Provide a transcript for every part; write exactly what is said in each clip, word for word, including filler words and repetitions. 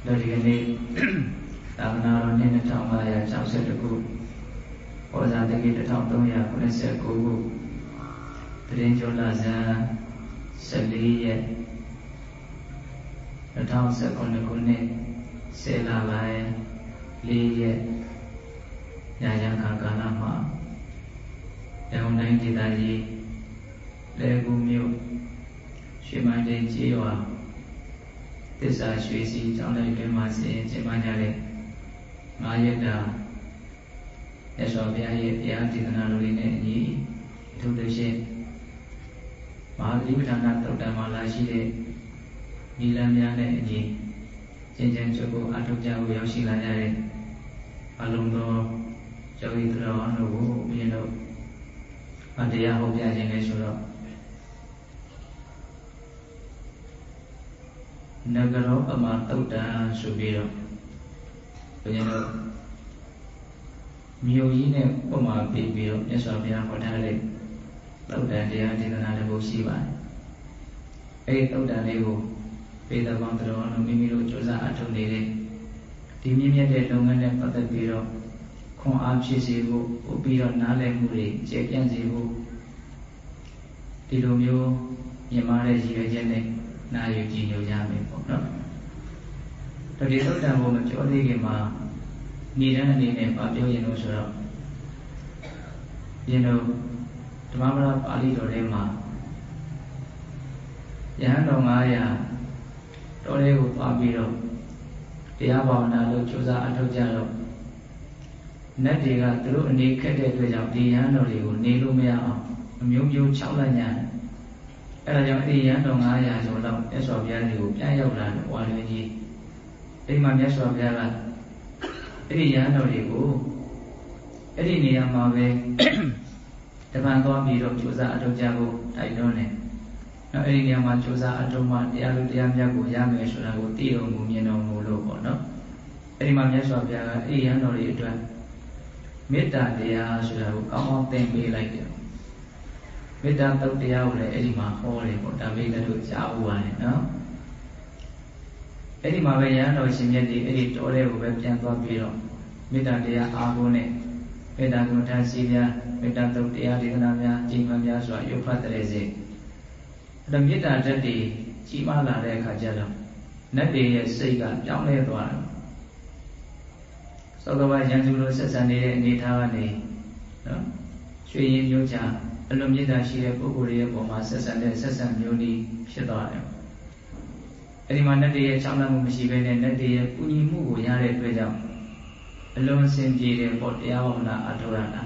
တို့ဒီကနေ့သာသနာတော်နှစ်တစ်ထောင်၅ရာ၆၁ခုဩဇာတက္ကီတစ်ထောင်သုံးရာခုနှစ်ဆယ့်ကိုခုတရင်ကျော်လဇန်၁၄ရက်နှစ်ထောင်၁၉ခုနှစ်ဆယ်လပိုင်း၄ရက်ညာယံခါကာလမှာတောင်တိုင်းဒေသကြီးလေကူမြို့ရွှေမန္တေကျေးရွာသစ္စာရွှေစီကျောင်းလိုက်တွင်မှာဆင်ကျင်းပကြတဲ့ငါးရက်တာမြတ်စွာဘုရားရဲ့တရားဒေသနာတော်လေးနဲ့အညီအထူးသဖြင့်မဟာသီပဋ္ဌာန်သုတ်တံမှာလာရှိတဲ့နိလန်းများနဲ့အညီကျင့်ကြံကြိုးကိုအထောက်ကြဖို့ရောက်ရှိလာကြတဲ့အလုံးသောယောဂီသူတော်တို့ကိုဘုရားတို့အတရားဟောပြခြင်းလဲဆိုတော့နဂရောပမာသုတ်တံဆိုပြီးတော့ဘုရားတို့မြို့ကြီးနဲ့ပမာပြီးပြီးတော့မြတ်စွာဘုရားဟောထားတဲ့သုတ်တံတရားဒေသနာတစ်ခုရှိပါတယ်။အဲဒီသုတ်တံလေးကိုပေတပေါင်းတော်တို့မိမိတို့ကြိုးစားအထောက်နေတဲ့ဒီမြင့်မြတ်တဲ့လုပ်ငန်းနဲ့ပတ်သက်ပြီးတော့ခွန်အားဖြစ်စေဖို့ပို့ပြီးတော့နားလည်မှုတွေကျေပြန့်စေဖို့ဒီလိုမျိုးမြင်မာတဲ့ရည်ရွယ်ချက်နဲ့နာယူကြည်ညိုကြမယ်ပေါ့နော်။တတိသုတ်တံကိုမပြောသေးခင်မှာနေတန်းအနေနဲ့ဗာပြောရင်လို့ဆိုတော့ရင်တို့ဓမ္မပဒပါဠိတော်ထဲမှာယဟန်တော်၅ရာတော်လေးကိုပါပြီးတော့တရားဘာဝနာလို့ကြိုးစားအထောက်ကြတော့နတ်တွေကသူတို့အနေခက်တဲ့အတွက်ကြောင့်ဒီယဟန်တော်တွေကိုနေလို့မရအောင်အမျိုးမျိုးခြောက်လိုက်ကြတယ်အဲဒါကြောင့်အဲဒီယဟန်တော်၅ရာကျော်တော့မြတ်စွာဘုရားတွေကိုပြန်ရောက်လာတယ်ဝါလွင်ကြီးအိမ်မှာမြတ်စွာဘုရားကအဲ့ဒီယဟန်တော်တွေကိုအဲ့ဒီနေရာမှာပဲတပန်သွားပြီးတော့ကြိုးစားအထောက်ကြဖို့တိုက်တွန်းတယ်။နောက်အဲ့ဒီနေရာမှာကြိုးစားအထောက်မှတရားလူတရားမြတ်ကိုရမယ်ဆိုတာကိုသိတော်မူမြင်တော်မူလို့ပေါ့နော်။အဲ့ဒီမှာမြတ်စွာဘုရားကအဲ့ဒီယဟန်တော်တွေအတွက်မေတ္တာတရားဆိုတာကိုကောင်းကောင်းသင်ပေးလိုက်တယ်။မေတ္တာသုတ်တရားကိုလည်းအဲ့ဒီမှာဟောတယ်ပေါ့ဒါပေမဲ့တို့ကြားဦးပါတယ်နော်။အဲ့ဒီမှာပဲယဟန်တော်ရှင်မြတ်ဒီအဲ့ဒီတော်တဲ့ကိုပဲပြန်သွားပြီးတော့မေတ္တာတရားအားကိုးနဲ့မေတ္တာကမ္မထာစီများမေတ္တာသုတ်တရားဒေသနာများကြီးမားများစွာရုပ်ဖတ်တဲ့စေအဲ့ဒါမေတ္တာဓာတ်တွေကြီးမားလာတဲ့အခါကျတော့နတ်တွေရဲ့စိတ်ကပြောင်းလဲသွားတယ်သောကဝရန်သူလိုဆက်ဆံနေတဲ့အနေထားကနေနော်ရွှေရင်မျိုးချအလွန်မေတ္တာရှိတဲ့ပုဂ္ဂိုလ်ရဲ့ပုံမှာဆက်ဆံတဲ့ဆက်ဆံမျိုးနည်းဖြစ်သွားတယ်အဲ့ဒီမှာနတ်တွေရဲ့ချောင်းလန့်မှုမရှိဘဲနဲ့နတ်တွေရဲ့ပူညီမှုကိုရတဲ့အတွက်ကြောင့်အလုံးစင်ပြေတဲ့ပေါ့တရားဟောနာအထောက်ရတာ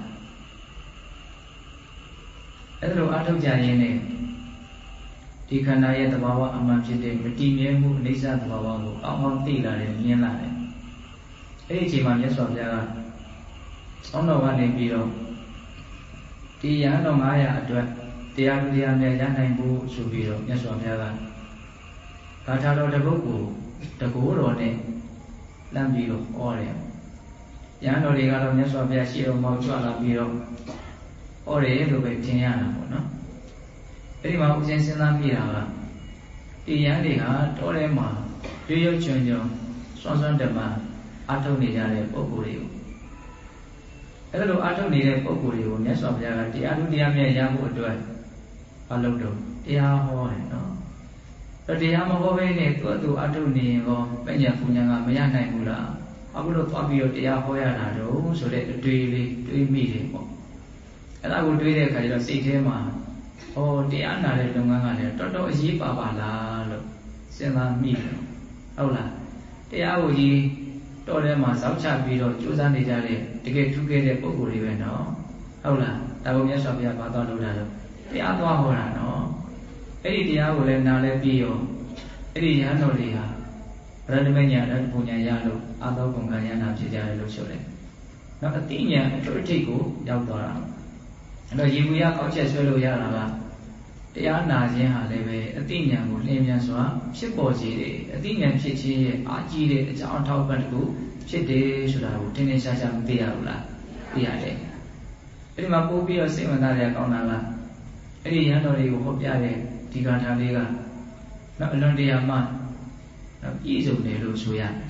အဲ့ဒါလိုအထောက်ကြရင်းနဲ့ဒီခန္ဓာရဲ့သဘာဝအမှန်ဖြစ်တဲ့မတည်မြဲမှုအိဋ္ဌသဘာဝကိုအောင်းအောင်းသိလာတယ်မြင်လာတယ်အဲ့ဒီအချိန်မှာမြတ်စွာဘုရားကဆောင်းတော်ကနေပြီးတော့ဒီယဟန်တော်၅ရာအတွက်တရားလူတရားနဲ့ရနိုင်ဖို့ဆိုပြီးတော့မြတ်စွာဘုရားကဂါထာတော်တစ်ပုဒ်ကိုတကိုးတော်နဲ့လမ်းပြီးတော့ဟောတယ်။ယဟန်တော်တွေကတော့မြတ်စွာဘုရားရှေ့တော်မှာကြွလာပြီးတော့ဟောတယ်လို့ပဲထင်ရတာပေါ့နော်။အဲဒီမှာဦးဇင်းစဉ်းစားမိတာကဒီယဟန်တွေဟာတော်ထဲမှာရွရွချွံချွံစွမ်းစွမ်းတမအထုတ်နေကြတဲ့ပုဂ္ဂိုလ်တွေကိုအဲလိုအထုတ်နေတဲ့ပုဂ္ဂိုလ်တွေကိုမြတ်စွာဘုရားကတရားလူတရားမြတ်ရဖို့အတွက်ဘာလုပ်တော့တရားဟောတယ်နော်။တရားမဟောဘဲနဲ့သူ့အတူအထုနေရင်ကောပညာပူညာကမရနိုင်ဘူးလားအခုတော့သွားပြီးတော့တရားဟောရတာတော့ဆိုတဲ့အတွေ့လေးတွေးမိတယ်ပေါ့အဲ့ဒါကိုတွေးတဲ့အခါကျတော့စိတ်ထဲမှာဟောတရားနာတဲ့လုပ်ငန်းကလည်းတော်တော်အရေးပါပါလားလို့စဉ်းစားမိတယ်ဟုတ်လားတရားကိုကြီးတော်ထဲမှာစောင့်ချပြီးတော့ကြိုးစားနေကြတဲ့တကယ်ထူးခဲ့တဲ့ပုဂ္ဂိုလ်တွေပဲနော်ဟုတ်လားဒါကိုမြတ်စွာဘုရားဘာသွားလို့လားလို့တရားသွားဟောတာနော်အဲ့ဒီတရားကိုလည်းနားလဲပြီးရောအဲ့ဒီယဟန်တော်တွေဟာရတ္တမညာရတ္တပူညာရလို့အာသောကုန်ကံယနာဖြစ်ကြတယ်လို့ဆိုတယ်။နောက်အတိညာအထွတ်အထိပ်ကိုရောက်သွားတာ။အဲ့တော့ရေဘူးရကောက်ချက်ဆွဲလို့ရတာကတရားနာခြင်းဟာလည်းပဲအတိညာကိုလင်းမြန်စွာဖြစ်ပေါ်စေတယ်။အတိညာဖြစ်ခြင်းရဲ့အာကြီးတဲ့အကြောင်းအထောက်ပံ့တစ်ခုဖြစ်တယ်ဆိုတာကိုထင်ထင်ရှားရှားမသိရဘူးလား။သိရတယ်။အဲ့ဒီမှာပို့ပြီးတော့စိတ်ဝင်စားရကောင်းတာကအဲ့ဒီယဟန်တော်တွေကိုဟောပြတဲ့ဒီဂါထာလေးကနောက်အလွန်တရာမှပြည့်စုံတယ်လို့ဆိုရတယ်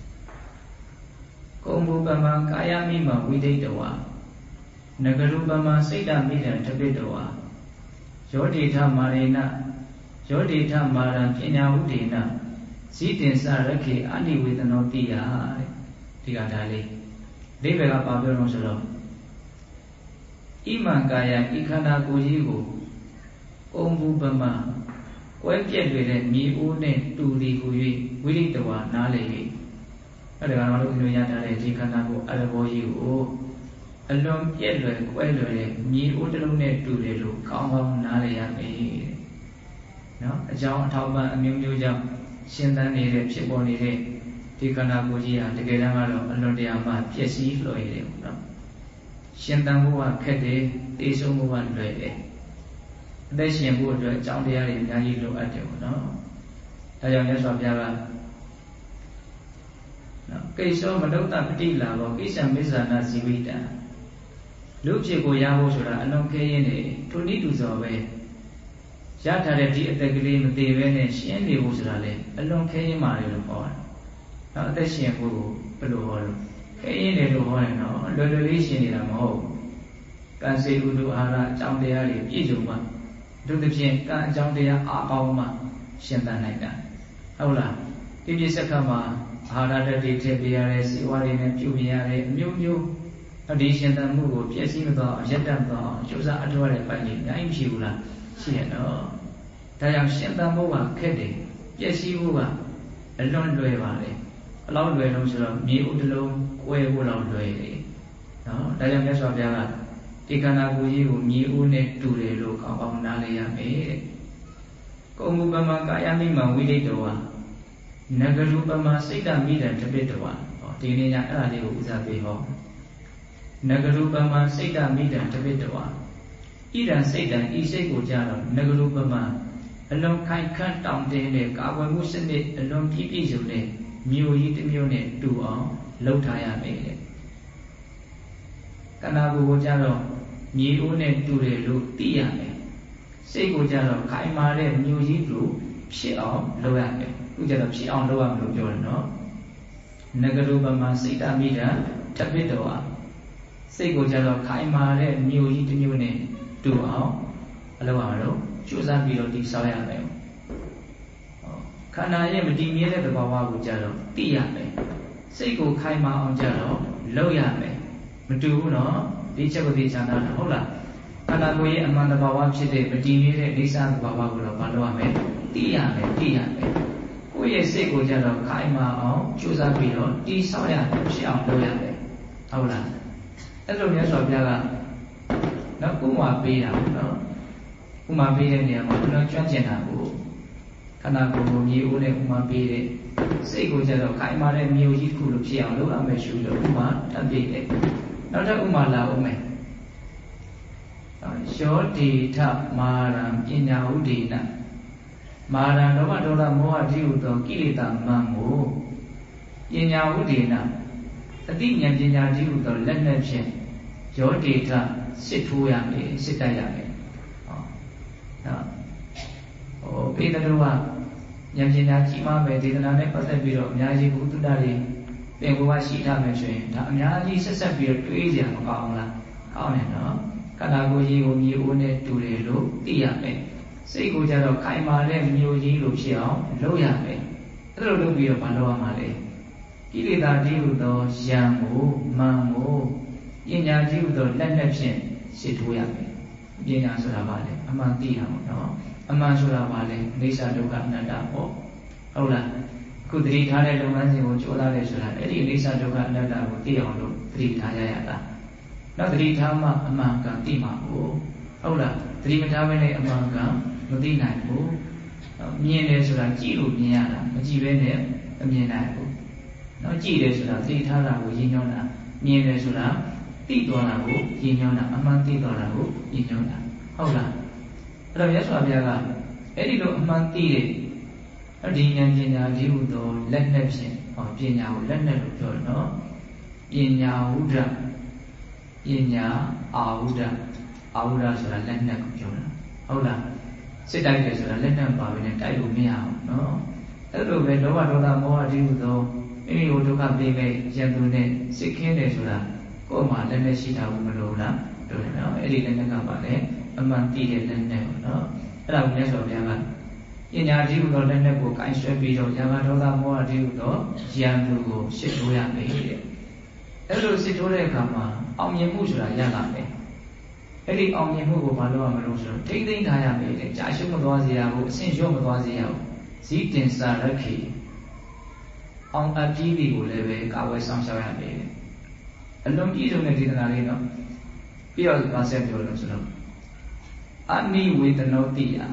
ကုံဘူပမကာယမိမဝိဒိတဝါနဂရုပမစိတ်တမိတံတပိတဝါယောတိထမာရေနယောတိထမာရံပညာဥဒေနဇိတင်စရခေအနိဝေဒနောတိယတဲ့ဒီကဒါလေးအိဗေကပါပြောလို့ဆိုတော့ဣမံကာယဤခန္ဓာကိုယ်ကြီးကိုကုံဘူပမကွဲပြက်တွေတဲ့မြေအိုးနဲ့တူဒီကို၍ဝိရိတဝါနားလေ၍အဲ့ဒါကတော့တို့ညရထားတဲ့ဒီခန္ဓာကိုယ်အရဘောကြီးကိုအလွန်ပြက်လွယ်ကွဲလွယ်တဲ့မြေအိုးတစ်လုံးနဲ့တူတယ်လို့ကောင်းကောင်းနားလည်ရမယ်တဲ့နော်အကြောင်းအထောက်ပံ့အမျိုးမျိုးကြောင့်ရှင်းသန်းနေတဲ့ဖြစ်ပေါ်နေတဲ့ဒီခန္ဓာကိုယ်ကြီးဟာတကယ်တမ်းကတော့အလွန်တရာမှပျက်စီးလွယ်တယ်ပေါ့နော်ရှင်းသန်းဖို့ကခက်တယ်သိဆုံးဖို့ကလွယ်တယ်အသက်ရှင်ဖို့အတွက်အကြောင်းတရားတွေအများကြီးလိုအပ်တယ်ပေါ့နော်ဒါကြောင့်မြတ်စွာဘုရားကနော်ကိစ္စမနုဿပတိလာဘောကိစ္စမစ္ဆာနာဇီဝိတံလူဖြစ်ကိုရဖို့ဆိုတာအလွန်ခဲရင်းနေထိုနည်းတူစွာပဲရထားတဲ့ဒီအသက်ကလေးမသေးပဲနဲ့ရှင်းနေဖို့ဆိုတာလေအလွန်ခဲရင်းမာတယ်လို့ဟောတယ်။နော်အသက်ရှင်ဖို့ကိုဘယ်လိုဟောလို့ခဲရင်းတယ်လို့ဟောတယ်နော်လွယ်လွယ်လေးရှင်းနေတာမဟုတ်ဘူး။ကံစေဥဒုအာရအကြောင်းတရားတွေပြည့်စုံမှတို့တစ်ဖြင့်ကံအကြောင်းတရားအားကောင်းမှရှင်းသန်နိုင်တာဟုတ်လားဒီပြစ္ဆကမှာအာဟာရတ္တိထည့်ပေးရတယ်စေဝါတွေနဲ့ပြုပြင်ရတယ်အမျိုးမျိုးဒီရှင်းသန်မှုကိုပြည့်စည်မသွားအယက်တတ်သွားကျိုးစားအထောက်ရတဲ့ပိုင်းကြီးအများကြီးမရှိဘူးလားရှိရတော့ဒါကြောင့်ရှင်းသန်မှုကခက်တယ်ပြည့်စည်မှုကအလွန်လွယ်ပါလေဘယ်လောက်လွယ်လို့ဆိုတော့မြေဥတစ်လုံးကွဲဖို့လောက်လွယ်တယ်နော်ဒါကြောင့်မြတ်စွာဘုရားကဒီခန္ဓာကိုယ်ကြီးကိုမြေအိုးနဲ့တူတယ်လို့ကောင်းကောင်းနားလည်ရမယ်တဲ့ကုံမူပမကာယမိမဝိဒိတဝါနဂရုပမစိတ်တမိတံတပိတဝါဟောဒီနေ့ညအဲ့ဒါလေးကိုဦးစားပေးဟောနဂရုပမစိတ်တမိတံတပိတဝါဣဒံစိတ်တံဤစိတ်ကိုကြတော့နဂရုပမအလုံးခိုင်ခန့်တောင့်တင်းတဲ့ကာဝယ်မှုစနစ်အလုံးပြည့်ပြည့်စုံတဲ့မြို့ကြီးတစ်မြို့နဲ့တူအောင်လုပ်ထားရမယ်တဲ့ခန္ဓာကိုယ်ကိုကြတော့မြေအိုးနဲ့တူတယ်လို့သိရမယ်စိတ်ကိုကြတော့ခိုင်မာတဲ့မြို့ကြီးလိုဖြစ်အောင်လုပ်ရမယ်သူကြတော့ဖြစ်အောင်လုပ်ရမယ်လို့ပြောတယ်နော်နဂရုပမစိတ်တမိတံတပိတဝါစိတ်ကိုကြတော့ခိုင်မာတဲ့မြို့ကြီးတစ်မြို့နဲ့တူအောင်အလုပ်ရမှာတော့ကြိုးစားပြီးတော့တည်ဆောက်ရမယ်ခန္ဓာရဲ့မတည်မြဲတဲ့သဘာဝကိုကြတော့သိရမယ်စိတ်ကိုခိုင်မာအောင်ကြတော့လုပ်ရမယ်မတူဘူးနော်ဒီချက်ကိုသိချာတာဟုတ်လားခန္ဓာကိုယ်ရဲ့အမှန်တဘာဝဖြစ်တဲ့မတည်မြဲတဲ့အိသသဘာဝကိုတော့မလုပ်ရမယ်သိရမယ်သိရမယ်ကိုယ့်ရဲ့စိတ်ကိုကြတော့ခိုင်မာအောင်ကြိုးစားပြီးတော့တည်ဆောက်ရမယ်ဖြစ်အောင်လုပ်ရမယ်ဟုတ်လားအဲ့လိုမျိုးဆိုပြကနော်ဥမာပေးတာနော်ဥမာပေးတဲ့နေရာမှာဘယ်လိုကျွမ်းကျင်တာကိုခန္ဓာကိုယ်ကိုမြေအိုးနဲ့ဥမာပေးတဲ့စိတ်ကိုကြတော့ခိုင်မာတဲ့မြို့ကြီးတစ်ခုလိုဖြစ်အောင်လုပ်ရမယ်ရှုလို့ဥမာတတ်ပြည့်တယ်နောက်ထပ်ဥမာလာဦးမယ်ယောတိထမာရံပညာဥဒေနမာရံလောဘဒေါသမောဟတိဟုသောကိလေသာမံကိုပညာဥဒေနအတိဉာဏ်ပညာတိဟုသောလက်နဲ့ဖြင့်ယောတိထစစ်ထိုးရမယ်စစ်တိုက်ရမယ်ဟောနော်ဟိုပေတတော်ကဉာဏ်ပညာကြီးမားမယ်ဒေသနာနဲ့ပတ်သက်ပြီးတော့အများကြီးဘုဒ္ဓတာတွေသင်္ဘောကရှိထားမယ်ဆိုရင်ဒါအများကြီးဆက်ဆက်ပြီးတော့တွေးကြမကောင်းလားကောင်းတယ်နော်ခန္ဓာကိုယ်ကြီးကိုမြေအိုးနဲ့တူတယ်လို့သိရမယ်စိတ်ကိုကြတော့ခိုင်မာတဲ့မြို့ကြီးလိုဖြစ်အောင်လုပ်ရမယ်အဲ့လိုလုပ်ပြီးတော့မလုပ်ရမှာလေကိလေသာတိဟုသောယံကိုမံကိုပညာတိဟုသောလက်နဲ့ဖြင့်စစ်ထိုးရမယ်ပညာဆိုတာဘာလဲအမှန်သိတာပေါ့နော်အမှန်ဆိုတာဘာလဲအိစ္ဆဒုက္ခအနတ္တပေါ့ဟုတ်လားခုသတိထားတဲ့လုပ်ငန်းစဉ်ကိုကြိုးစားတယ်ဆိုတာအဲ့ဒီအိစ္ဆဒုက္ခအနတ္တကိုသိအောင်လို့သတိထားရရတာနောက်သတိထားမှအမှန်ကန်သိမှာကိုဟုတ်လားသတိမထားဘဲနဲ့အမှန်ကန်မသိနိုင်ဘူးမြင်တယ်ဆိုတာကြည့်လို့မြင်ရတာမကြည့်ဘဲနဲ့မမြင်နိုင်ဘူးနော်ကြည့်တယ်ဆိုတာသတိထားတာကိုရည်ညွှန်းတာမြင်တယ်ဆိုတာသိသွားတာကိုရည်ညွှန်းတာအမှန်သိသွားတာကိုရည်ညွှန်းတာဟုတ်လားအဲ့တော့မြတ်စွာဘုရားကအဲ့ဒီလိုအမှန်သိတဲ့အဒီဉာဏ်ပညာဒီဟုသောလက်နဲ့ဖြင့်ဟောပညာကိုလက်နဲ့လို့ပြောတယ်နော်ပညာဝုဒ္ဓပညာအာဝုဒ္ဓအာဝုဒ္ဓဆိုတာလက်နဲ့ကိုပြောတာဟုတ်လားစစ်တိုက်တယ်ဆိုတာလက်နဲ့ပါပဲနဲ့တိုက်လို့မရဘူးနော်အဲ့လိုပဲလောဘဒေါသမောဟတိဟုသောမိမိကိုဒုက္ခပေးမဲ့ယံသူနဲ့စိတ်ခင်းတယ်ဆိုတာကိုယ်မှလည်းလည်းရှိတာဘူးမလို့လားတို့တယ်နော်အဲ့ဒီလည်းလည်းကပါလေအမှန်တည်တဲ့လည်းနဲ့ပေါ့နော်အဲ့ဒါကိုမြတ်စွာဘုရားကပညာတိဟုသောလည်းနဲ့ကိုကိုင်ဆွဲပြီးတော့ယာမဒေါသမောဟတိဟုသောယံသူကိုရှစ်ထိုးရမယ်တဲ့အဲ့လိုရှစ်ထိုးတဲ့အခါမှာအောင်မြင်မှုဆိုတာရလာမယ်အဲ့ဒီအောင်မြင်မှုကိုဘာလို့ရမလို့ဆိုတော့ထိမ့်သိမ့်ထားရမယ်တဲ့ကြာရှုံးမသွားစေရဘူးအဆင့်လျော့မသွားစေရဘူးဇီတင်စာရခိအောင်အပ်ကြီးတွေကိုလည်းပဲကာဝယ်ဆောင်ရှောက်ရမယ်အလုံးကြီးဆုံးတဲ့ဒေသနာလေးနော်ပြီးတော့ဘာဆက်ပြောလို့ဆိုတော့အနိဝေဒနောတိယ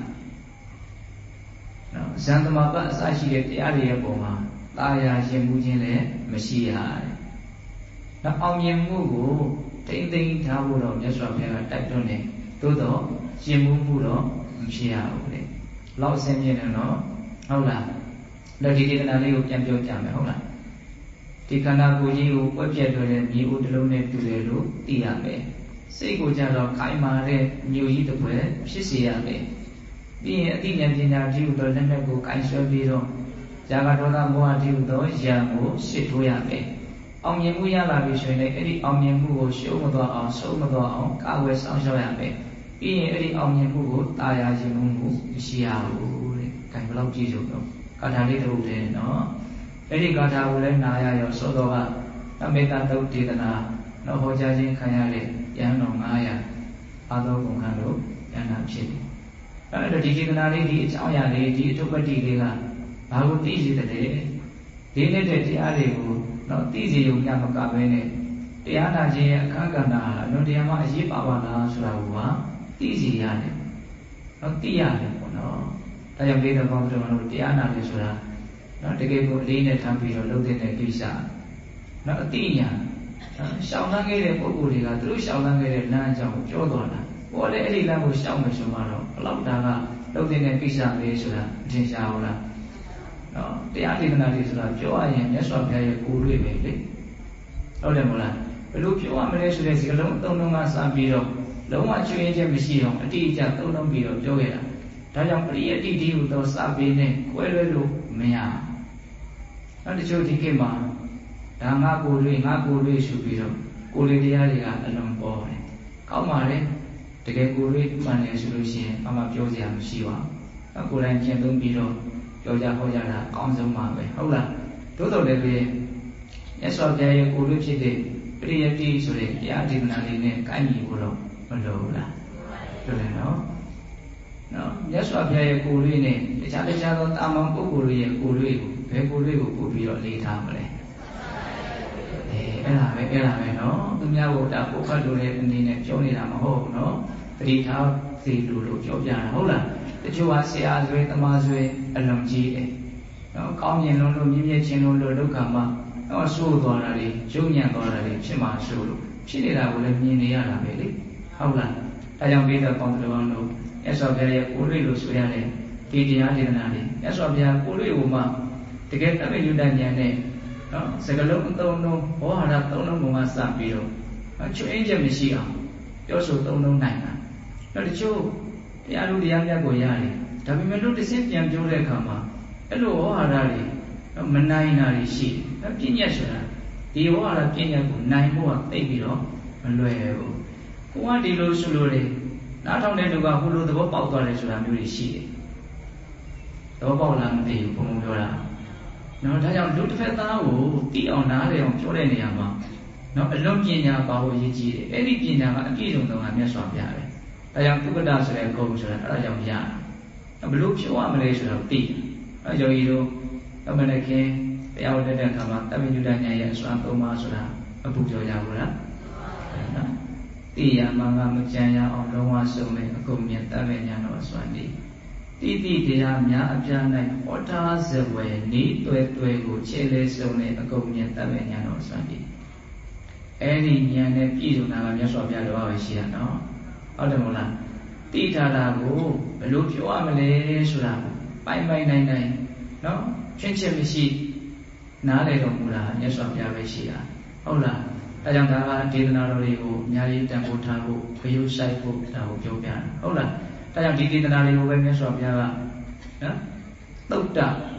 နော်ဇန်သမဘအစရှိတဲ့တရားတွေရဲ့ပုံမှာတာယာရှင်မှုချင်းလည်းမရှိရတယ်နောက်အောင်မြင်မှုကိုတိမ့်သိမ့်ထားဖို့တော့မြတ်စွာဘုရားကတိုက်တွန်းတယ်သို့တော့ရှင်မှုမှုတော့မဖြစ်ရဘူးလေလောက်ဆင်းပြနေတော့ဟုတ်လားလက်ဒီဒေသနာလေးကိုပြန်ပြောကြမယ်ဟုတ်လားဒီခန္ဓာကိုယ်ကြီးကိုပွက်ပြက်တွေ့တဲ့မြေဦးတစ်လုံးနဲ့တူတယ်လို့သိရမယ်စိတ်ကိုကြတော့ခိုင်မာတဲ့မြို့ကြီးတစ်ပွဲဖြစ်စေရမယ်ပြီးရင်အတိဉာဏ်ပညာတိဟုသောလက်နက်ကိုကိုင်ဆွဲပြီးတော့ဇာကဒေါသမောဟတိဟုသောယံကိုရှစ်ထိုးရမယ်အောင်မြင်မှုရလာပြီဆိုရင်လည်းအဲ့ဒီအောင်မြင်မှုကိုရှုံးမသွားအောင်ဆုံးမသွားအောင်ကာဝယ်ဆောင်ရှောက်ရမယ်ပြီးရင်အဲ့ဒီအောင်မြင်မှုကိုတာယာခြင်းမှုမရှိရဘူးတဲ့။ဒါဘယ်လောက်ကြည့်လို့တော့ကာထာလေးတစ်ခုတည်းနော်။အဲ့ဒီကာထာကိုလည်းနာရရောသောတော်ကအမေတ္တသုတ်ဒေသနာတော့ဟောကြားခြင်းခံရတဲ့ယန္တော်ငါးရာအာသောကုန်ခံလို့ယန္တာဖြစ်တယ်။အဲ့တော့ဒီဒေသနာလေးဒီအကြောင်းအရာလေးဒီအထုပ္ပတ္တိလေးကဘာကိုသိစေတယ်လဲ။ဒီနေ့တဲ့တရားတွေကိုနော်သိစေုံညမကပဲနဲ့တရားနာခြင်းရဲ့အခန်းကဏ္ဍဟာအလွန်တရာမှအရေးပါပါလားဆိုတာကိုကသိစေရတယ်။နော်သိရတယ်ပေါ့နော်။ဒါကြောင့်ဒီတော့ကောင်းတယ်မလို့တရားနာတယ်ဆိုတာနော်တကယ်ကိုအလေးနဲ့ထားပြီးတော့လုပ်တဲ့ကိစ္စ။နော်အသိဉာဏ်ရှောင်လန်းခဲ့တဲ့ပုဂ္ဂိုလ်တွေကသူတို့ရှောင်လန်းခဲ့တဲ့လမ်းအကြောင်းကိုပြောသွားတာ။ဘောလည်းအဲ့ဒီလမ်းကိုရှောင်မယ်ဆိုမှတော့ဘလောက်တာကလုပ်တဲ့ကိစ္စပဲဆိုတာအထင်ရှားဟုတ်လား။နော်တရားဒေသနာတွေဆိုတာပြောရရင်မြတ်စွာဘုရားရဲ့ကိုယ်တွေ့ပဲလေဟုတ်တယ်မို့လားဘယ်လိုပြောရမလဲဆိုတဲ့စကားလုံးအသုံးလုံးကစပြီးတော့လုံးဝကျွေးချက်မရှိအောင်အတိအကျသုံးလုံးပြီးတော့ပြောခဲ့တာဒါကြောင့်ပရိယတ္တိတိဟုသောစပေနဲ့ကွဲလွဲလို့မရနောက်တချို့ဒီခေတ်မှာဒါငါကိုယ်တွေ့ငါကိုယ်တွေ့ဆိုပြီးတော့ကိုယ်လေးတရားတွေကအလုံးပေါ်တယ်ကောင်းပါလေတကယ်ကိုယ်တွေ့မှန်တယ်ဆိုလို့ရှိရင်အမှပြောစရာမရှိပါဘူးကိုယ်တိုင်ကျင့်သုံးပြီးတော့ပြောကြဟောကြတာအကောင်းဆုံးပါပဲဟုတ်လားသို့တော်လည်းပဲမြတ်စွာဘုရားရဲ့ကိုယ်လိုဖြစ်တဲ့ပရိယတ္တိဆိုတဲ့တရားဒေသနာလေးနဲ့ကိုင်းညီဖို့တော့မလိုဘူးလားတို့လည်းနော်နော်မြတ်စွာဘုရားရဲ့ကိုယ်လေးနဲ့တခြားတခြားသောတာမန်ပုဂ္ဂိုလ်ရဲ့ကိုယ်လေးကိုဘယ်ကိုယ်လေးကိုပို့ပြီးတော့လေးထားမလဲအဲအဲ့ဒါပဲအဲ့ဒါပဲနော်သူများကိုဒါပုခတ်လိုတဲ့အနေနဲ့ပြောနေတာမဟုတ်ဘူးနော်တတိထားစီလိုလို့ပြောပြတာဟုတ်လားတချို့ကဆရာဆွေတမဆွေအလုံးကြီးတယ်နော်ကောင်းမြင်လုံးလို့မြင့်မြတ်ခြင်းလုံးလို့ဒုက္ခမှာတော့ဆိုးသွားတာတွေကျုံညံ့သွားတာတွေဖြစ်မှဆိုးလို့ဖြစ်နေတာကိုလည်းမြင်နေရတာပဲလေဟုတ်လားဒါကြောင့်ဘိဓကောင်းတော်တို့မြတ်စွာဘုရားရဲ့ကိုယ်လေးလို့ဆိုရတဲ့ဒီတရားဒေသနာတွေမြတ်စွာဘုရားကိုယ်လေးကိုမှတကယ်တမေယုတ္တဉာဏ်နဲ့နော်စကလုံးအသုံးလုံးဘောဟာရသုံးလုံးပုံကစပြီးတော့ချွေးချက်မရှိအောင်ပြောဆိုသုံးလုံးနိုင်တာနောက်တချို့တရားလူတရားမြတ်ကိုရတယ်ဒါပေမဲ့လို့တစ်စင်းပြန်ပြောတဲ့အခါမှာအဲ့လိုဟောဟာရတွေမနိုင်တာတွေရှိတယ်ပြဉ္ညာဆိုတာဒီဟောဟာရပြဉ္ညာကိုနိုင်ဖို့ကသိပြီးတော့မလွယ်ဘူးကိုကဒီလိုဆိုလို့လေနားထောင်တဲ့လူကဟိုလိုသဘောပေါက်သွားတယ်ဆိုတာမျိုးတွေရှိတယ်သဘောပေါက်လားမသိဘူးဘုံဘုံပြောတာနော်ဒါကြောင့်လူတစ်ဖက်သားကိုသိအောင်နားလည်အောင်ပြောတဲ့နေရာမှာနော်အလုံးပညာပါဖို့ရည်ကြီးတယ်အဲ့ဒီပညာကအပြည့်စုံတော့မြတ်စွာဘုရားပဲဒါကြောင့်သုက္ကတဆိုတဲ့ဂုဏ်ဆိုတာအဲ့ဒါကြောင့်ရတာဘလို့ပြောရမလဲဆိုတော့သိအဲယောဂီတို့အမှန်တကယ်တရားဝတ်တဲ့အခါမှာတမညုတဉာဏ်ရဲ့အစွမ်းသုံးပါးဆိုတာအပုပြောကြဘူးလားနော်သိရမှငါမကြံရအောင်လုံးဝဆုံးမဲ့အကုန်မြတ်တမဉာဏ်တော်အစွမ်းဒီတိတိတရားများအပြား၌ဟောထားစဝယ်နေတွဲတွဲကိုခြေလဲဆုံးတဲ့အကုန်မြတ်တမဉာဏ်တော်အစွမ်းဒီအဲ့ဒီဉာဏ်နဲ့ပြည့်စုံတာကမြတ်စွာဘုရားတော်ပဲရှိတာနော်ဟုတ်တယ်မို့လားတိထားတာကိုဘယ်လိုပြောရမလဲဆိုတာပိုင်ပိုင်နိုင်နိုင်နော်ချင့်ချက်မရှိနားလေတော်မူတာမြတ်စွာဘုရားပဲရှိတာဟုတ်လားအဲကြောင့်ဒါကဒေသနာတော်တွေကိုအများကြီးတန်ဖိုးထားဖို့ခရုစိုက်ဖို့ဒါကိုပြောပြတာဟုတ်လားဒါကြောင့်ဒီဒေသနာတွေကိုပဲမြတ်စွာဘုရားကနော်သုတ်တ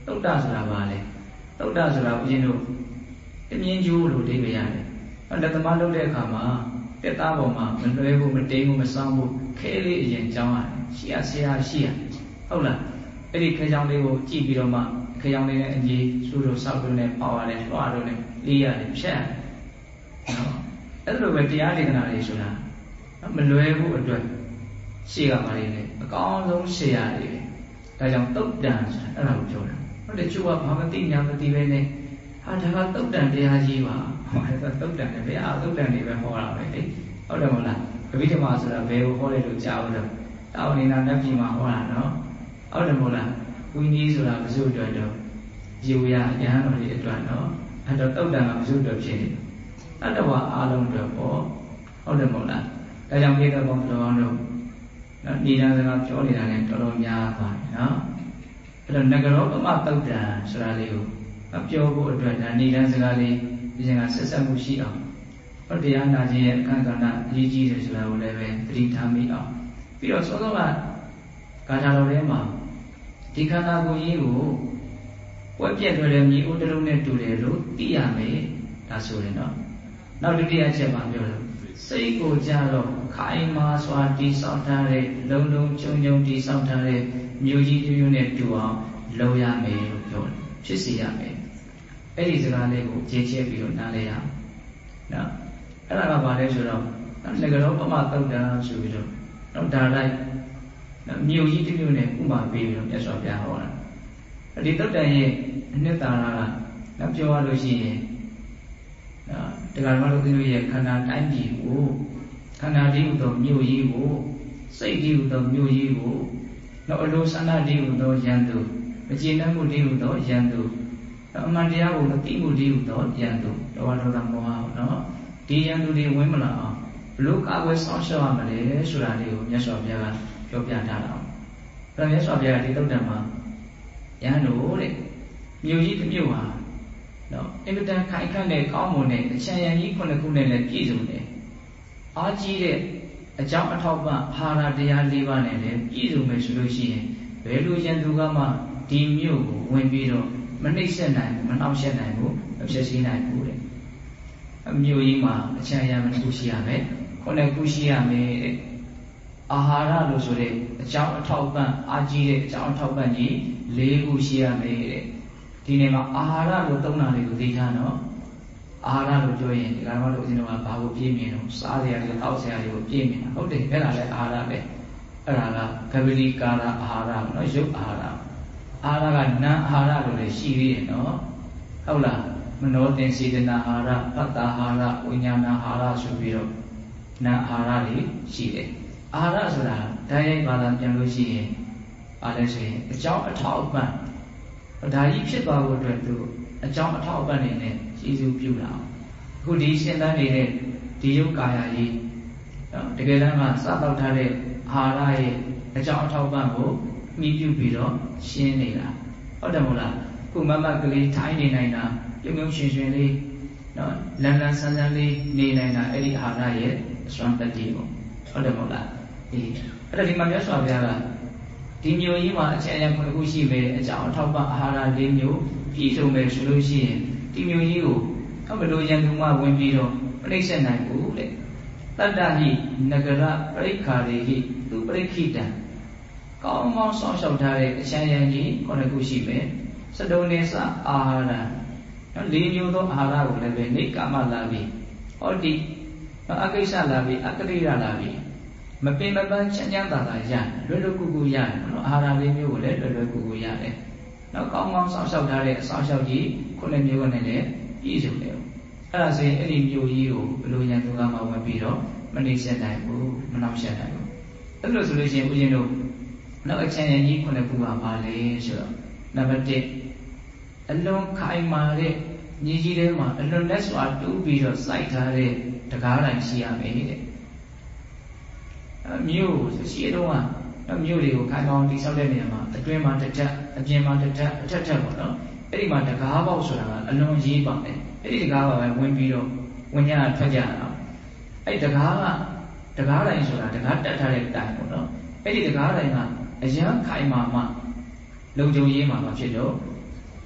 တုတ်တဆိုတာပါလေတုတ်တဆိုတာဦးဇင်းတို့တမြင်းကျိုးလို့အဓိပ္ပာယ်ရတယ်လက်သမားလုပ်တဲ့အခါမှာတက်သားပေါ်မှာမလွဲဘူးမတိမ်ဘူးမဆောင်ဘူးခဲလေးအရင်ကြောင်းရတယ်ရှိရဆရာရှိရဟုတ်လားအဲ့ဒီခဲကြောင်းလေးကိုကြည့်ပြီးတော့မှခဲကြောင်းလေးနဲ့အကြီးစူးတို့ဆောက်တို့နဲ့ပေါရတယ်လွှားတို့နဲ့လေးရတယ်ဖြတ်နော်အဲ့လိုပဲတရားဒေသနာတွေဆိုတာမလွဲဘူးအတွက်ရှေ့ကပါလေအကောင်းဆုံးရှေ့ရတယ်ဒါကြောင့်တုတ်တန်ဆိုတာအဲ့ဒါကိုပြောတာဟုတ်တယ်ကျိုးကဘာမသိညာမသိပဲနဲ့ဟာဒါကတုတ်တန်တရားကြီးပါဟောဒါတုတ်တန်တယ်ဘယ်အားတုတ်တန်တွေပဲဟောတာပဲလေဟုတ်တယ်မဟုတ်လားအဘိဓမ္မာဆိုတာဘယ်ကိုဟောတယ်လို့ကြားလို့တော့တာဝဏိနာနတ်ပြည်မှာဟောတာနော်ဟုတ်တယ်မဟုတ်လားဝိနည်းဆိုတာဘုစုအတွက်တော့ယေဝယယဟန်တော်တွေအတွက်နော်အဲ့တော့တုတ်တန်ကဘုစုအတွက်ဖြစ်နေအတ္တဝါအားလုံးအတွက်ပေါ့ဟုတ်တယ်မဟုတ်လားဒါကြောင့်ခေတ္တဘောတော်တော်တို့နော်ဒီတန်းစကားပြောနေတာလည်းတော်တော်များပါတယ်နော်အဲ့တော့နဂရောပမတုတ်တန်ဆိုတာလေးကိုပြောဖို့အတွက်ဒါနေတန်းစကားလေးဒီချိန်ကဆက်ဆက်မှုရှိအောင်ဟောတရားနာခြင်းရဲ့အခန်းကဏ္ဍအရေးကြီးတယ်ဆိုတာကိုလည်းပဲသတိထားမိအောင်ပြီးတော့စောစောကဂါထာတော်ထဲမှာဒီခန္ဓာကိုယ်ကြီးကိုဝက်ပြက်ထွက်တဲ့မြေအိုးတစ်လုံးနဲ့တူတယ်လို့သိရမယ်ဒါဆိုရင်တော့နောက်ဒုတိယချက်မှာပြောလို့စိတ်ကိုကြတော့ခိုင်မာစွာတည်ဆောက်ထားတဲ့လုံလုံကျုံကျုံတည်ဆောက်ထားတဲ့မြို့ကြီးတူးနဲ့တူအောင်လုပ်ရမယ်လို့ပြောတယ်ဖြစ်စေရမယ်အဲ့ဒီစကားလေးကိုကြည်ချဲပြီးတော့နားလဲရအောင်နော်အဲ့ဒါကဘာလဲဆိုတော့ငကရောပမတုတ်တံဆိုပြီးတော့တော့ဒါလိုက်မြို့ကြီးတစ်မြို့နဲ့ဥမာပေးပြီးတော့မြတ်စွာဘုရားဟောတာဒီတုတ်တံရဲ့အနှစ်သာရကပြောရလို့ရှိရင်တရားဓမ္မတို့သိလို့ရဲ့ခန္ဓာတိုင်းပြည်ကိုခန္ဓာတည်းဟူသောမြို့ကြီးကိုစိတ်တည်းဟူသောမြို့ကြီးကိုနောက်အလိုဆန္ဒတည်းဟူသောယန္တုမကျေနပ်မှုတည်းဟူသောယန္တုအမှန်တရားကိုမသိမှုတည်းဟူသောယန္တုလောဘဒေါသမောဟနော်ဒီယန္တုတွေဝင်မလာအောင်ဘလို့ကာကွယ်ဆောင်ရှောက်ရမလဲဆိုတာလေးကိုမြတ်စွာဘုရားကပြောပြထားတာ။အဲ့မြတ်စွာဘုရားကဒီသုတ်တံမှာယန္တုတဲ့မြို့ကြီးတစ်မြို့ဟာနော်အင်မတန်ခိုင်ခန့်တဲ့ကောင်းမွန်တဲ့အချမ်းရံကြီးခုနှစ်ခုနဲ့လည်းပြည့်စုံတယ်။အားကြီးတဲ့အကြောင်းအထောက်ပံ့အာဟာရတရား၄ပါးနဲ့လည်းပြည့်စုံမယ်ဆိုလို့ရှိရင်ဘယ်လိုယန္တုကမှဒီမြို့ကိုဝင်ပြီးတော့မနှိမ့်ဆက်နိုင်ဘူးမနှောင့်ယှက်နိုင်ဘူးမဖြစ်စေနိုင်ဘူးတဲ့အမြို့ကြီးမှာအချမ်းရံတစ်ခုရှိရမယ်ခုနှစ်ခုရှိရမယ်တဲ့အာဟာရလို့ဆိုတဲ့အကြောင်းအထောက်ပံ့အားကြီးတဲ့အကြောင်းအထောက်ပံ့ကြီး၄ခုရှိရမယ်တဲ့ဒီနေ့မှာအာဟာရလို့သုံးတာလေးကိုသိထားနော်အာဟာရလို့ပြောရင်ဒီကောင်တို့ဦးဇင်းတို့ကဘာကိုပြည့်မြင်တော့စားစရာတွေတောက်စရာတွေကိုပြည့်မြင်တာဟုတ်တယ်အဲ့ဒါလည်းအာဟာရပဲအဲ့ဒါကကပလီကာရအာဟာရနော်ရုပ်အာဟာရအာဟာရကနာအာဟာရလို့လည်းရှိသေးတယ်နော်ဟုတ်လားမနောတင်စေတနာအာဟာရပတ္တာအာဟာရဝိညာဏအာဟာရဆိုပြီးတော့နာအာဟာရတွေရှိတယ်အာဟာရဆိုတာဓာတ်ရိုက်ဘာသာပြန်လို့ရှိရင်အားလည်းဆိုရင်အကြောင်းအထောက်အပံ့ဒါကြီးဖြစ်သွားဖို့အတွက်သူအကြောင်းအထောက်အပံ့နေနဲ့ကျေးဇူးပြုတာအခုဒီရှင်းတန်းနေတဲ့ဒီယုတ်ကာယကြီးတကယ်တမ်းကစတော့ထားတဲ့အာဟာရရဲ့အကြောင်းအထောက်အပံ့ကိုမိပြုပြီးတော့ရှင်းနေတာဟုတ်တယ်မဟုတ်လားခုမမကလေးထိုင်းနေနိုင်တာပြုံပြုံရွှင်ရွှင်လေးနော်လန်းလန်းဆန်းဆန်းလေးနေနိုင်တာအဲ့ဒီအာဟာရရဲ့အစွမ်းတတိကိုဟုတ်တယ်မဟုတ်လားအေးအဲ့ဒါဒီမှာမြတ်စွာဘုရားကဒီမျိုးကြီးမှာအချက်အရခုနှစ်ခုရှိမယ်အကြောင်းအထောက်ပံ့အာဟာရ၄မျိုးပြည့်စုံမယ်ဆိုလို့ရှိရင်ဒီမျိုးကြီးကိုအမလို့ယံသူမဝင်ပြီးတော့ပြိဋ္ဌာနိုင်ဘူးတဲ့တတ္တဟိနဂရပရိခါရေဟိသူပရိခိတံကောင်းကောင်းဆောင်ရှောက်ထားတဲ့အချမ်းရံကြီးခုနှစ်ခုရှိမယ်စတုံနေစအာဟာရနော်၄မျိုးသောအာဟာရကိုလည်းပဲနေကာမလာပြီးဟောဒီအကိစ္စလာပြီးအကတိရလာပြီးမပင်မပန်းချမ်းချမ်းသာသာရလွယ်လွယ်ကူကူရတယ်နော်အာဟာရလေးမျိုးကိုလည်းလွယ်လွယ်ကူကူရတယ်နောက်ကောင်းကောင်းစောင့်ရှောက်ထားတဲ့အစောင့်ရှောက်ကြီးခုနှစ်မျိုးနဲ့လည်းပြည့်စုံတယ်အဲ့ဒါဆိုရင်အဲ့ဒီမျိုးကြီးကိုဘလို့ညာသူကမှဝင်ပြီးတော့မနှိမ့်ဆက်နိုင်ဘူးမနှောင့်ယှက်နိုင်ဘူးအဲ့လိုဆိုလို့ရှိရင်ဦးဇင်းတို့နောက်အချမ်းရံကြီးခုနှစ်ခုကပါလေဆိုတော့နံပါတ်၁အလွန်ခိုင်မာတဲ့ညီကြီးထဲမှာအလွန်လက်စွာတူးပြီးတော့စိုက်ထားတဲ့တကားတိုင်းရှိရမယ်တဲ့မြို့ဆိုရှိတော့ကမြို့တွေကိုခိုင်ကောင်းတိဆောက်တဲ့နေရာမှာအတွင်းမှာတစ်ထပ်အပြင်မှာတစ်ထပ်အထက်ထပ်ပေါ့နော်အဲ့ဒီမှာတကားပေါက်ဆိုတာကအလွန်ရေးပါတယ်အဲ့ဒီတကားပါပဲဝင်ပြီးတော့ဝင်ရထွက်ကြတာအဲ့ဒီတကားကတကားတိုင်းဆိုတာတကားတက်ထားတဲ့တိုင်ပေါ့နော်အဲ့ဒီတကားတိုင်းကအရန်ခိုင်မာမှလုံခြုံရေးမှာမဖြစ်တော့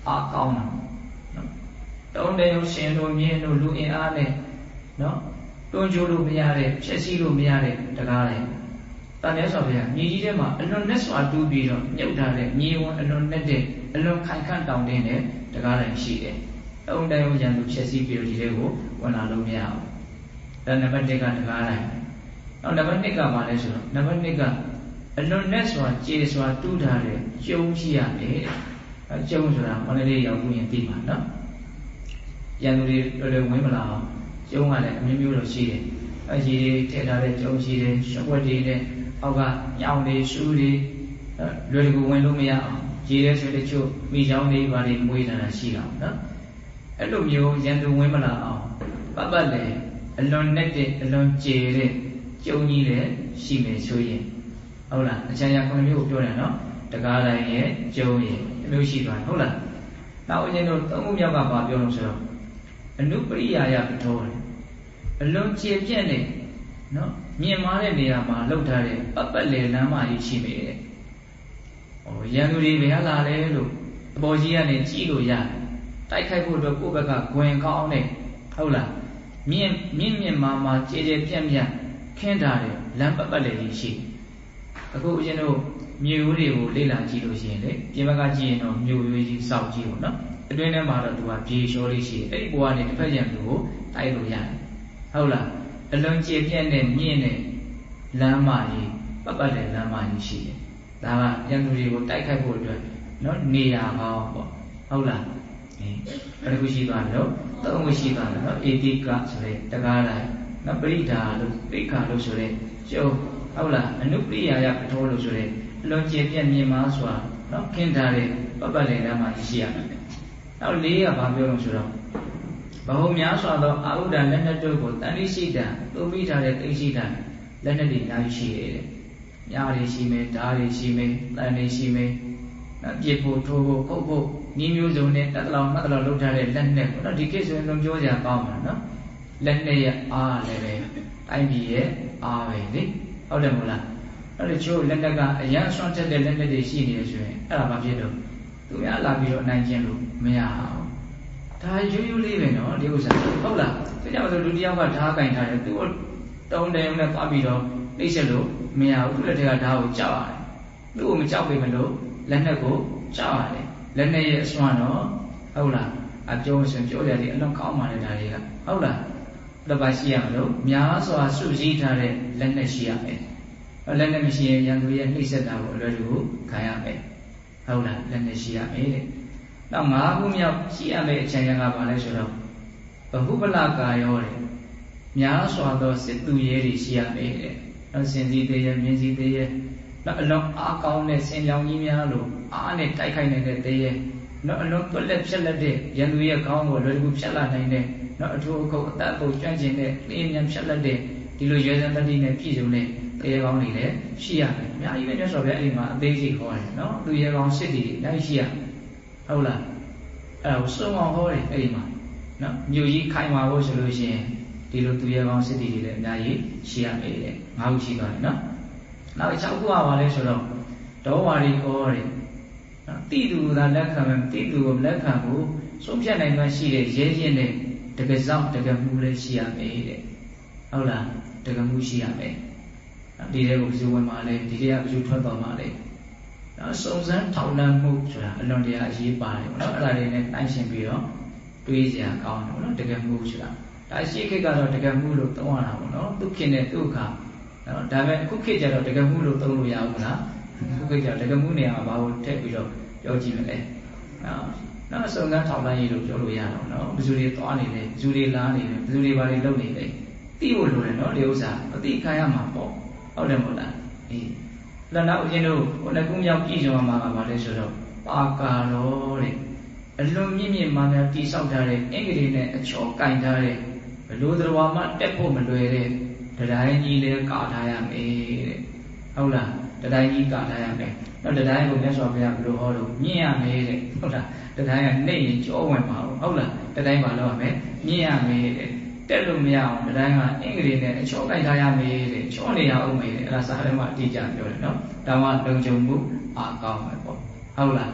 အာကောင်းတာနော်တုံးတယ်ရှင်တို့မြင်းတို့လူအင်အားနဲ့နော်တွန်းကြိုးလို့မရတဲ့ဖြည့်ဆည်းလို့မရတဲ့တကားလိုက်တန်မြတ်စွာဘုရားမြေကြီးထဲမှာအလွန်နဲ့စွာတူးပြီးတော့မြုပ်ထားတဲ့မြေဝန်အလွန်နဲ့တဲ့အလွန်ခိုင်ခန့်တောင်းတင်းတဲ့တကားလိုက်ရှိတယ်တုံးတယ်ရန်သူဖြည့်ဆည်းပြီးတော့ဒီထဲကိုဝင်လာလို့မရဘူးဒါနံပါတ်တစ်ကတကားလိုက်နောက်နံပါတ်နှစ်ကပါလဲဆိုတော့နံပါတ်နှစ်ကအလွန်နဲ့စွာကျေစွာတူးထားတဲ့ကျုံရှိရတယ်အဲကျုံဆိုတာမန္တလေးရောက်ရင်သိမှာနော်ရန်သူတွေတော်တော်ဝင်မလာအောင်ကျုံကလည်းအမျိုးမျိုးတော့ရှိတယ်အကြီးတွေထည့်ထားတဲ့ကျုံရှိတယ်ရွှက်ဝက်တွေနဲ့အောက်ကညောင်တွေရှူးတွေလွယ်တကူဝင်လို့မရအောင်ရေရဲဆိုတဲ့ချို့မိချောင်းတွေဘာတွေမွေးလာတာရှိတော့နော်အဲ့လိုမျိုးရန်သူဝင်မလာအောင်ပတ်ပတ်လည်းအလွန်နဲ့တဲ့အလွန်ကျေတဲ့ကျုံကြီးလည်းရှိမယ်ဆိုရင်ဟုတ်လားအချမ်းရခုနှစ်မျိုးကိုပြောတယ်နော်တကားတိုင်းရဲ့ကျုံရဲ့အမျိုးရှိသွားဟုတ်လားနောက်ဦးဇင်းတို့သုံးခုမြောက်ကပါပြောလို့ဆိုတော့အနုပရိယာယပထောတယ်အလွန်ကျေပြန့်တဲ့နော်မြင်မာတဲ့နေရာမှာလှုပ်ထားတဲ့ပတ်ပတ်လေလမ်းမကြီးရှိမိတယ်ဟိုရန်သူတွေဘယ်လာလဲလို့အပေါ်ကြီးကနေကြည့်လို့ရတယ်တိုက်ခိုက်ဖို့အတွက်ကိုယ့်ဘက်ကဂွင်ကောင်းတဲ့ဟုတ်လားမြင့်မြင့်မြင့်မာမာကျေကျေပြန့်ပြန့်ခင်းထားတဲ့လမ်းပတ်ပတ်လေကြီးရှိအခုဦးဇင်းတို့မြို့ရိုးတွေကိုလေ့လာကြည့်လို့ရှိရင်လေပြင်ဘက်ကကြည့်ရင်တော့မြို့ရိုးကြီးစောက်ကြည့်ပေါ့နော်အတွင်းထဲမှာတော့သူကပြေလျှောလေးရှိတယ်အဲ့ဒီဘဝနဲ့တစ်ဖက်ရန်သူကိုတိုက်လို့ရတယ်ဟုတ်လားအလွန်ကျေပြန့်တဲ့မြင့်တဲ့လမ်းမကြီးပတ်ပတ်တဲ့လမ်းမကြီးရှိတယ်ဒါကရန်သူတွေကိုတိုက်ခိုက်ဖို့အတွက်နော်နေရာကောင်းပေါ့ဟုတ်လားအဲဘယ်လိုရှိသွားလဲတော့သုံးခုရှိသွားတယ်နော်ဧတိကဆိုတဲ့တကားလိုက်နော်ပရိဒါလို့ပိခါလို့ဆိုတဲ့ကျုံဟုတ်လားအနုပရိယာယပထောလို့ဆိုတဲ့အလွန်ကျေပြန့်မြင့်မားစွာနော်ခင်းထားတဲ့ပတ်ပတ်လည်လမ်းမကြီးရှိရမယ်နောက်လေးကဘာပြောလို့ဆိုတော့ဘဟုများစွာသောအာဟုဒလက်နက်တို့ကိုတန်တိရှိတံသို့ပြီးထားတဲ့သိရှိတံလက်နက်တွေအများကြီးရှိတယ်တဲ့။ညားတွေရှိမယ်ဓာတ်တွေရှိမယ်တန်တွေရှိမယ်နော်ပြစ်ဖို့ထိုးဖို့ခုတ်ဖို့ဤမျိုးစုံနဲ့တတလောင်မှတ်တလောင်လုပ်ထားတဲ့လက်နက်ပေါ့နော်ဒီကိစ္စဆိုရင်လုံးပြောကြကောင်းမှာနော်လက်နက်ရဲ့အားလည်းပဲတိုင်းပြည်ရဲ့အားပဲလေဟုတ်တယ်မဟုတ်လားအဲ့ဒီချို့လက်နက်ကအရန်ဆွမ်းထက်တဲ့လက်နက်တွေရှိနေရဆိုရင်အဲ့ဒါဘာဖြစ်တော့သူများလာပြီးတော့အနိုင်ကျင့်လို့မရအောင်ဒါရိုးရိုးလေးပဲနော်ဒီဥစ္စာဟုတ်လားဒါကြောင့်ဆိုလူတယောက်ကဓာတ်ကင်ထားတယ်သူ့တုံးတယ်နဲ့သွားပြီးတော့နှိမ့်ဆက်လို့မရဘူးသူ့လက်ထက်ကဓာတ်ကိုကြောက်ရတယ်သူ့ကိုမကြောက်ပေမလို့လက်နက်ကိုကြောက်ရတယ်လက်နက်ရဲ့အစွမ်းတော့ဟုတ်လားအကျုံးဆိုပြောကြတယ်အလွန်ကောင်းပါလေဒါတွေကဟုတ်လားတော့ပါရှိရမလို့များစွာစုစည်းထားတဲ့လက်နက်ရှိရမယ်လက်နက်မရှိရင်ရန်သူရဲ့နှိမ့်ဆက်တာကိုအလွယ်တကူခံရမယ်ဟုတ်လားလက်နက်ရှိရမယ်တဲ့နောက်၅ခုမြောက်ရှိရမယ့်အချမ်းရံကဘာလဲဆိုတော့ဘဟုပလကာယောတဲ့များစွာသောစစ်သူရဲတွေရှိရမယ်တဲ့နောက်စင်စီသေးရဲ့မြင်းစီသေးရဲ့နောက်အလွန်အားကောင်းတဲ့စင်ကြောင်ကြီးများလို့အားနဲ့တိုက်ခိုက်နေတဲ့သေးရဲ့နောက်အလွန်တွက်လက်ဖြက်လက်တဲ့ရန်သူရဲ့ခေါင်းကိုလွယ်တကူဖြတ်လာနိုင်တဲ့နောက်အထူးအကုတ်အသက်အပုတ်ကျွမ်းကျင်တဲ့လေအမြန်ဖြတ်လက်တဲ့ဒီလိုရွယ်စံတတိနဲ့ပြည့်စုံတဲ့သေးကောင်းတွေလည်းရှိရမယ်အများကြီးပဲမြတ်စွာဘုရားအဲ့ဒီမှာအသေးစိတ်ဟောတယ်နော်သူရဲကောင်းစစ်တီတွေအများကြီးရှိရဟုတ်လားအဲ့ဒါကိုစုံအောင်ဟောတယ်အဲ့ဒီမှာနော်မြို့ကြီးခိုင်မာဖို့ဆိုလို့ရှိရင်ဒီလိုသူရဲကောင်းစစ်တီတွေလည်းအများကြီးရှိရမယ်တဲ့ငါးခုရှိသွားတယ်နော်နောက်၆ခုကပါလဲဆိုတော့ဒေါဝါရီကောတဲ့နော်တိတူသာလက်ခံမယ်တိတူကိုလက်ခံဖို့ဆုံးဖြတ်နိုင်မှရှိတဲ့ရဲရင်တဲ့တကယ်ဆောင်တကယ်မှုလည်းရှိရမယ်တဲ့ဟုတ်လားတကယ်မှုရှိရမယ်ဒီတဲ့ကိုဘယ်သူဝင်มาလဲဒီတဲ့ကဘယ်သူထွက်သွားมาလဲနော်စုံစမ်းထောက်လှမ်းမှုဆိုတာအလွန်တရာအရေးပါတယ်ပေါ့နော်အဲ့ဒါတွေနဲ့နှိုင်းယှဉ်ပြီးတော့တွေးစရာကောင်းတယ်ပေါ့နော်တကယ်မှုဆိုတာဒါရှိခေတ်ကတော့တကယ်မှုလို့သုံးရတာပေါ့နော်သူခင်တဲ့သူ့အခါနော်ဒါပေမဲ့အခုခေတ်ကျတော့တကယ်မှုလို့သုံးလို့ရဘူးလားအခုခေတ်ကျတော့တကယ်မှုနေရာမှာဘာလို့ထည့်ပြီးတော့ပြောကြည့်မလဲနော်နော်စုံစမ်းထောက်လှမ်းရေးလို့ပြောလို့ရတော့နော်ဘယ်သူတွေသွားနေလဲဘယ်သူတွေလာနေလဲဘယ်သူတွေဘာတွေလုပ်နေလဲသိဖို့လိုတယ်နော်ဒီဥစ္စာအသိခံရမှာပေါ့ဟုတ်တယ်မဟုတ်လားအေးလက်နောက်ဦးဇင်းတို့ဟိုနှစ်ခုမြောက်ပြည်စုံမှာပါလဲဆိုတော့ပါကာရောတဲ့အလွန်မြင့်မြင့်မားများတိဆောက်ထားတဲ့အင်္ဂလိပ်နဲ့အချောကင်ထားတဲ့ဘလို့တော်မှတက်ဖို့မလွယ်တဲ့တရားကြီးလည်းကာထားရမယ်တဲ့ဟုတ်လားတရားကြီးကာထားရမယ်နော်တရားကိုမြတ်စွာဘုရားဘယ်လိုဟောလို့မြင့်ရမယ်တဲ့ဟုတ်လားတရားကနှိမ့်ရင်ကြောဝင်ပါဘူးဟုတ်လားတရားပါလို့ရမယ်မြင့်ရမယ်တဲ့တက်လို့မရအောင်တရားကအင်္ဂလိပ်နဲ့အချောကင်ထားရမယ်တဲ့ချောနေရအောင်မယ်တဲ့အဲ့ဒါစာထဲမှာအတိအကျပြောတယ်နော်ဒါမှလုံခြုံမှုအားကောင်းမယ်ပေါ့ဟုတ်လား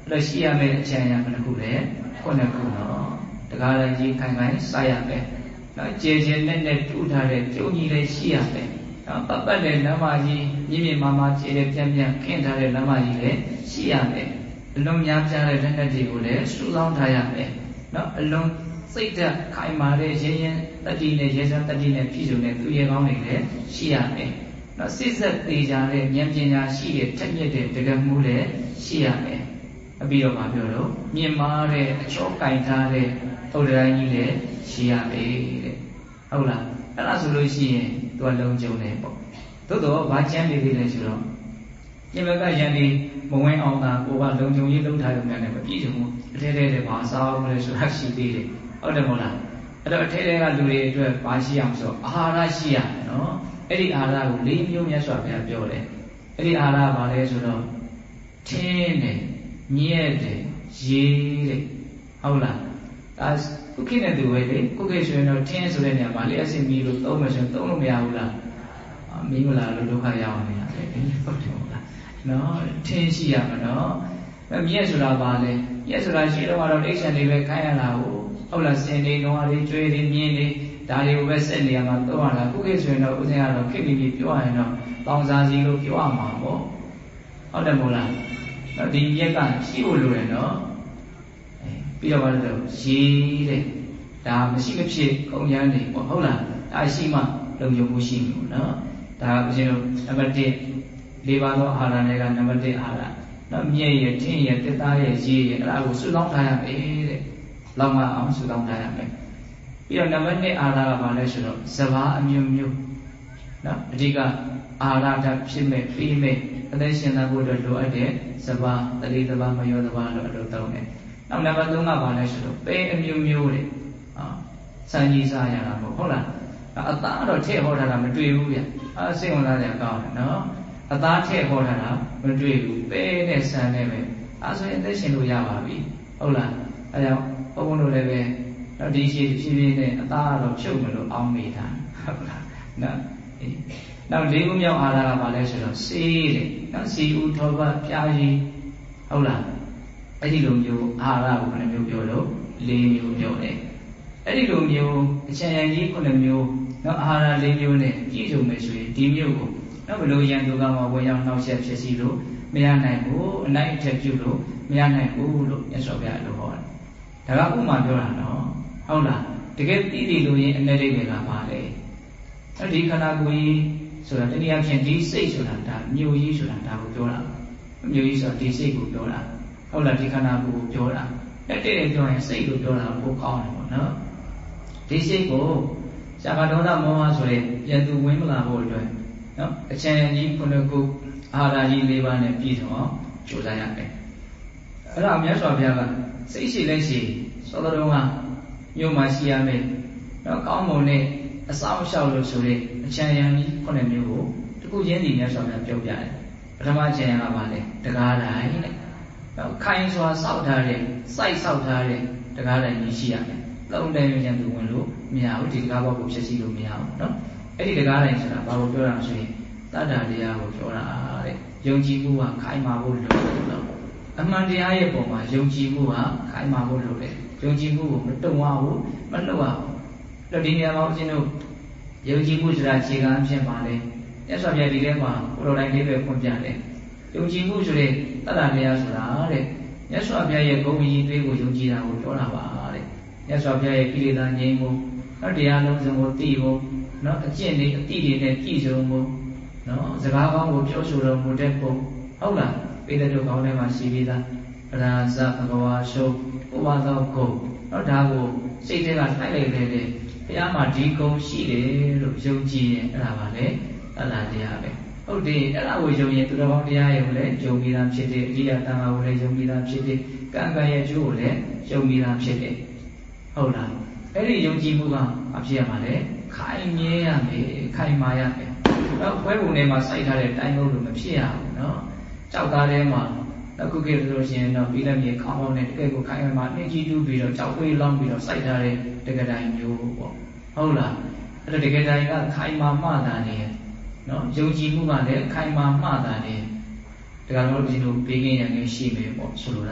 လို့ရှိရမယ့်အချမ်းရဘယ်နှခုလဲခုနှစ်ခုနော်တကားလည်းကြီးခိုင်ခိုင်စိုက်ရမယ်နော်ကျေကျေနဲ့နဲ့တူထားတဲ့ကျုံကြီးလည်းရှိရမယ်နော်ပတ်ပတ်တဲ့လမ်းမကြီးမြင့်မြင့်မားမားကျေတဲ့ပြန့်ပြန့်ခင်းထားတဲ့လမ်းမကြီးလည်းရှိရမယ်အလုံးများပြားတဲ့လက်နက်တွေကိုလည်းစုဆောင်းထားရမယ်နော်အလုံးစိတ်ဓာတ်ခိုင်မာတဲ့ရဲရဲတတိနဲ့ရဲစံတတိနဲ့ပြည်စုံတဲ့သူရဲကောင်းတွေလည်းရှိရမယ်နော်စိတ်ဆက်သေးကြတဲ့ဉာဏ်ပညာရှိတဲ့ထက်မြက်တဲ့တကယ်မှုလည်းရှိရမယ်အပြီးတော့မပြောတော့မြင်မာတဲ့အချောကင်ထားတဲ့သုဒ္ဓတိုင်းကြီးလည်းရှိရမယ်တဲ့ဟုတ်လားအဲ့ဒါဆိုလို့ရှိရင်သူကလုံးကျုံတယ်ပေါ့သို့တော့ဘာချမ်းနေသေးလဲဆိုတော့ဒီဘက်ကယန္တိမဝင်အောင်သာကိုကလုံးကျုံရေးလုံးထားရုံနဲ့မပြည့်စုံဘူးအထဲထဲတွေဘာစားအောင်လဲဆိုတာရှိသေးတယ်ဟုတ်တယ်မဟုတ်လားအဲ့တော့အထဲထဲကလူတွေအတွက်ဘာရှိအောင်ဆိုအာဟာရရှိရနော်အဲ့ဒီအာဟာရကို၄မျိုးမြတ်စွာဘုရားပြောတယ်အဲ့ဒီအာဟာရဘာလဲဆိုတော့ထင်းတယ်မြက်တယ်ရေတဲ့ဟုတ်လားဒါခုခေတ်နဲ့တူပဲလေခုခေတ်ဆိုရင်တော့ထင်းဆိုတဲ့နေရာမှာလေအစင်မီလို့သုံးမှဆိုရင်သုံးလို့မရဘူးလားမင်းမလားလို့ဒုက္ခရောက်နေရတယ်ဟုတ်တယ်မဟုတ်လားနော်ထင်းရှိရမှာနော်မြက်ဆိုတာဘာလဲမြက်ဆိုတာရှိတော့ကတော့အိတ်ဆန်တွေပဲခိုင်းရတာကိုဟုတ်လားစင်တွေတော့တွေကျွေးတွေမြင်းတွေဒါတွေကိုပဲစက်နေရမှာသုံးရတာခုခေတ်ဆိုရင်တော့ဦးဇင်းကတော့ခေတ်ပြီးပြီးပြောရရင်တော့တောင်စားစီလို့ပြောရမှာပေါ့ဟုတ်တယ်မဟုတ်လားနော်ဒီမြက်ကရှိဖို့လိုတယ်နော်ပြီးတော့ဘာလို့လဲရေတဲ့ဒါမရှိမဖြစ်ကုန်ရမ်းနေပေါ့ဟုတ်လားဒါရှိမှလုံခြုံမှုရှိမှာနော်ဒါဦးဇင်းတို့နံပါတ်၁လေးပါးသောအာဟာရတွေကနံပါတ်၁အာဟာရနော်မြက်ရထင်းရတက်သားရရေရအဲ့ဒါကိုစုဆောင်းထားရမယ်တဲ့လောက်မှအောင်စုဆောင်းထားရမယ်ပြီးတော့နံပါတ်၂အာဟာရကဘာလဲဆိုတော့စဘာအမျိုးမျိုးနော်အဓိကအာဟာရဓာတ်ဖြစ်မဲ့ပြီးမဲ့အသက်ရှင်သန်ဖို့အတွက်လိုအပ်တဲ့စဘာတတိစဘာမယောစဘာလို့အလိုသုံးတယ်နောက်နံပါတ်၃ကဘာလဲဆိုတော့ပဲအမျိုးမျိုးတဲ့ဟာစံကြီးစားရတာပေါ့ဟုတ်လားအသားတော့ထည့်ဟောထားတာမတွေ့ဘူးဗျအဲစိတ်ဝင်စားတယ်ကောင်းတယ်နော်အသားထည့်ဟောထားတာမတွေ့ဘူးပဲနဲ့စံနဲ့ပဲအဲဆိုရင်အသက်ရှင်လို့ရပါပြီဟုတ်လားအဲကြောင့်ဘုန်းဘုန်းတို့လည်းပဲတော့ဒီရှိဖြည်းဖြည်းနဲ့အသားကတော့ဖြုတ်မလို့အောင်းမိတာဟုတ်လားနော်နောက်လေးခုမြောက်အာဟာရကဘာလဲဆိုတော့စေးတဲ့နော်စီဦးထောပတ်ပြားရည်ဟုတ်လားအဲ့ဒီလိုမျိုးအာဟာရကိုဘယ်နှမျိုးပြောလို့၄မျိုးပြောတယ်အဲ့ဒီလိုမျိုးအချမ်းရံကြီးခုနှစ်မျိုးနော်အာဟာရ၄မျိုးနဲ့ပြည့်စုံမယ်ဆိုရင်ဒီမျိုးကိုနော်ဘလို့ရန်သူကမှဝင်ရောက်နှောက်ယှက်ဖြစ်စီလို့မရနိုင်ဘူးအနိုင်အထက်ပြုလို့မရနိုင်ဘူးလို့မြတ်စွာဘုရားလိုဟောတယ်ဒါကဥမာပြောတာနော်ဟုတ်လားတကယ်သိသိလို့ရင်အနေလေးတွေကပါလေအဲ့ဒီခန္ဓာကိုယ်ကြီးဆိုတာတနည်းအားဖြင့်ဒီစိတ်ဆိုတာဒါမြို့ကြီးဆိုတာဒါကိုပြောတာမြို့ကြီးဆိုတာဒီစိတ်ကိုပြောတာဟုတ်လားဒီခန္ဓာကိုယ်ကိုပြောတာအဲ့တဲ့ပြောရင်စိတ်ကိုပြောတာကိုကောင်းတယ်ပေါ့နော်ဒီစိတ်ကိုဇာကဒေါသမောဟဆိုတဲ့ပြန်သူဝင်မလာဖို့အတွက်နော်အချမ်းကြီးခုနှစ်ခုအာဟာရကြီး၄ပါးနဲ့ပြည့်စုံအောင်ကြိုးစားရမယ်အဲ့ဒါမြတ်စွာဘုရားကစိတ်ရှိလက်ရှိသောတော်ကမြို့မှာရှိရမယ်နော်ကောင်းမွန်တဲ့အဆောင်လျှောက်လို့ဆိုတဲ့အချမ်းရံကြီးခုနှစ်မျိုးကိုတခုချင်းစီမြတ်စွာဘုရားပြောပြတယ်ပထမအချမ်းရံကပါလေတကားတိုင်းတဲ့နော်ခိုင်စွာစောက်ထားတဲ့စိုက်စောက်ထားတဲ့တကားတိုင်းကြီးရှိရမယ်သုံးတိုင်းရံသူဝင်လို့မရဘူးဒီတကားဘောက်ကိုဖြစ်စီလို့မရဘူးနော်အဲ့ဒီတကားတိုင်းဆိုတာဘာကိုပြောတာဆိုရင်တတ္တတရားကိုပြောတာတဲ့ယုံကြည်မှုကခိုင်မာဖို့လိုတယ်နော်အမှန်တရားရဲ့ပုံမှာယုံကြည်မှုကခိုင်မာဖို့လိုတယ်ယုံကြည်မှုကိုမတုံ့အောင်မလှုပ်အောင်လို့ဒီနေရာမှာဦးဇင်းတို့ယုံကြည်မှုဆိုတာခြေခံအဖြစ်ပါလေမြတ်စွာဘုရားဒီထဲမှာကိုလိုတိုင်းလေးပဲဖွင့်ပြတယ်ယုံကြည်မှုဆိုတဲ့တတ္တတရားဆိုတာတဲ့မြတ်စွာဘုရားရဲ့ဂုဏ်ကြီးတွေးကိုယုံကြည်တာကိုပြောတာပါတဲ့မြတ်စွာဘုရားရဲ့ကိလေသာငြိမ်းမှုနော်တရားလုံးစုံကိုသိဖို့နော်အကျင့်တွေအတိတွေနဲ့ပြည့်စုံမှုနော်စကားကောင်းကိုပြောဆိုတော်မူတဲ့ပုံဟုတ်လားပိဋကတို့ကောင်းထဲမှာရှိပြီးသားပရာဇဘဂဝါရှုဥပါသောဂုဏ်နော်ဒါကိုစိတ်ထဲကနှိုက်လိုက်တဲ့ဘုရားမှာဒီဂုဏ်ရှိတယ်လို့ယုံကြည်ရင်အဲ့ဒါပါလေတဏှာတရားပဲဟုတ်တယ်အဲ့ဒါကိုယုံရင်သူတော်ကောင်းတရားရဲ့ကိုလည်းယုံပြီးသားဖြစ်တယ်အရိယတန်ခါကိုလည်းယုံပြီးသားဖြစ်တယ်ကံကံရဲ့ကျိုးကိုလည်းယုံပြီးသားဖြစ်တယ်ဟုတ်လားအဲ့ဒီယုံကြည်မှုကအဖြစ်ရမှာလေခိုင်မြဲရမယ်ခိုင်မာရမယ်တော့ဘွဲပုံထဲမှာစိုက်ထားတဲ့တိုင်းလို့မဖြစ်ရဘူးနော်ကြောက်သားထဲမှာအခုခေတ်ဆိုလို့ရှိရင်တော့ပြီးလည်းမြေခေါင်းပေါင်းနဲ့တကယ်ကိုခိုင်မာနှင်းကြီးတူးပြီးတော့ကြောက်ဝေးလောင်းပြီးတော့စိုက်ထားတဲ့တကယ်တိုင်းမျိုးပေါ့ဟုတ်လားအဲ့ဒါတကယ်တိုင်းကခိုင်မာမှသာနေနော်ယုံကြည်မှုကလည်းခိုင်မာမှသာနေဒါကတော့ဒီလိုပေးကင်းရငယ်ရှိမယ်ပေါ့ဆိုလိုတာက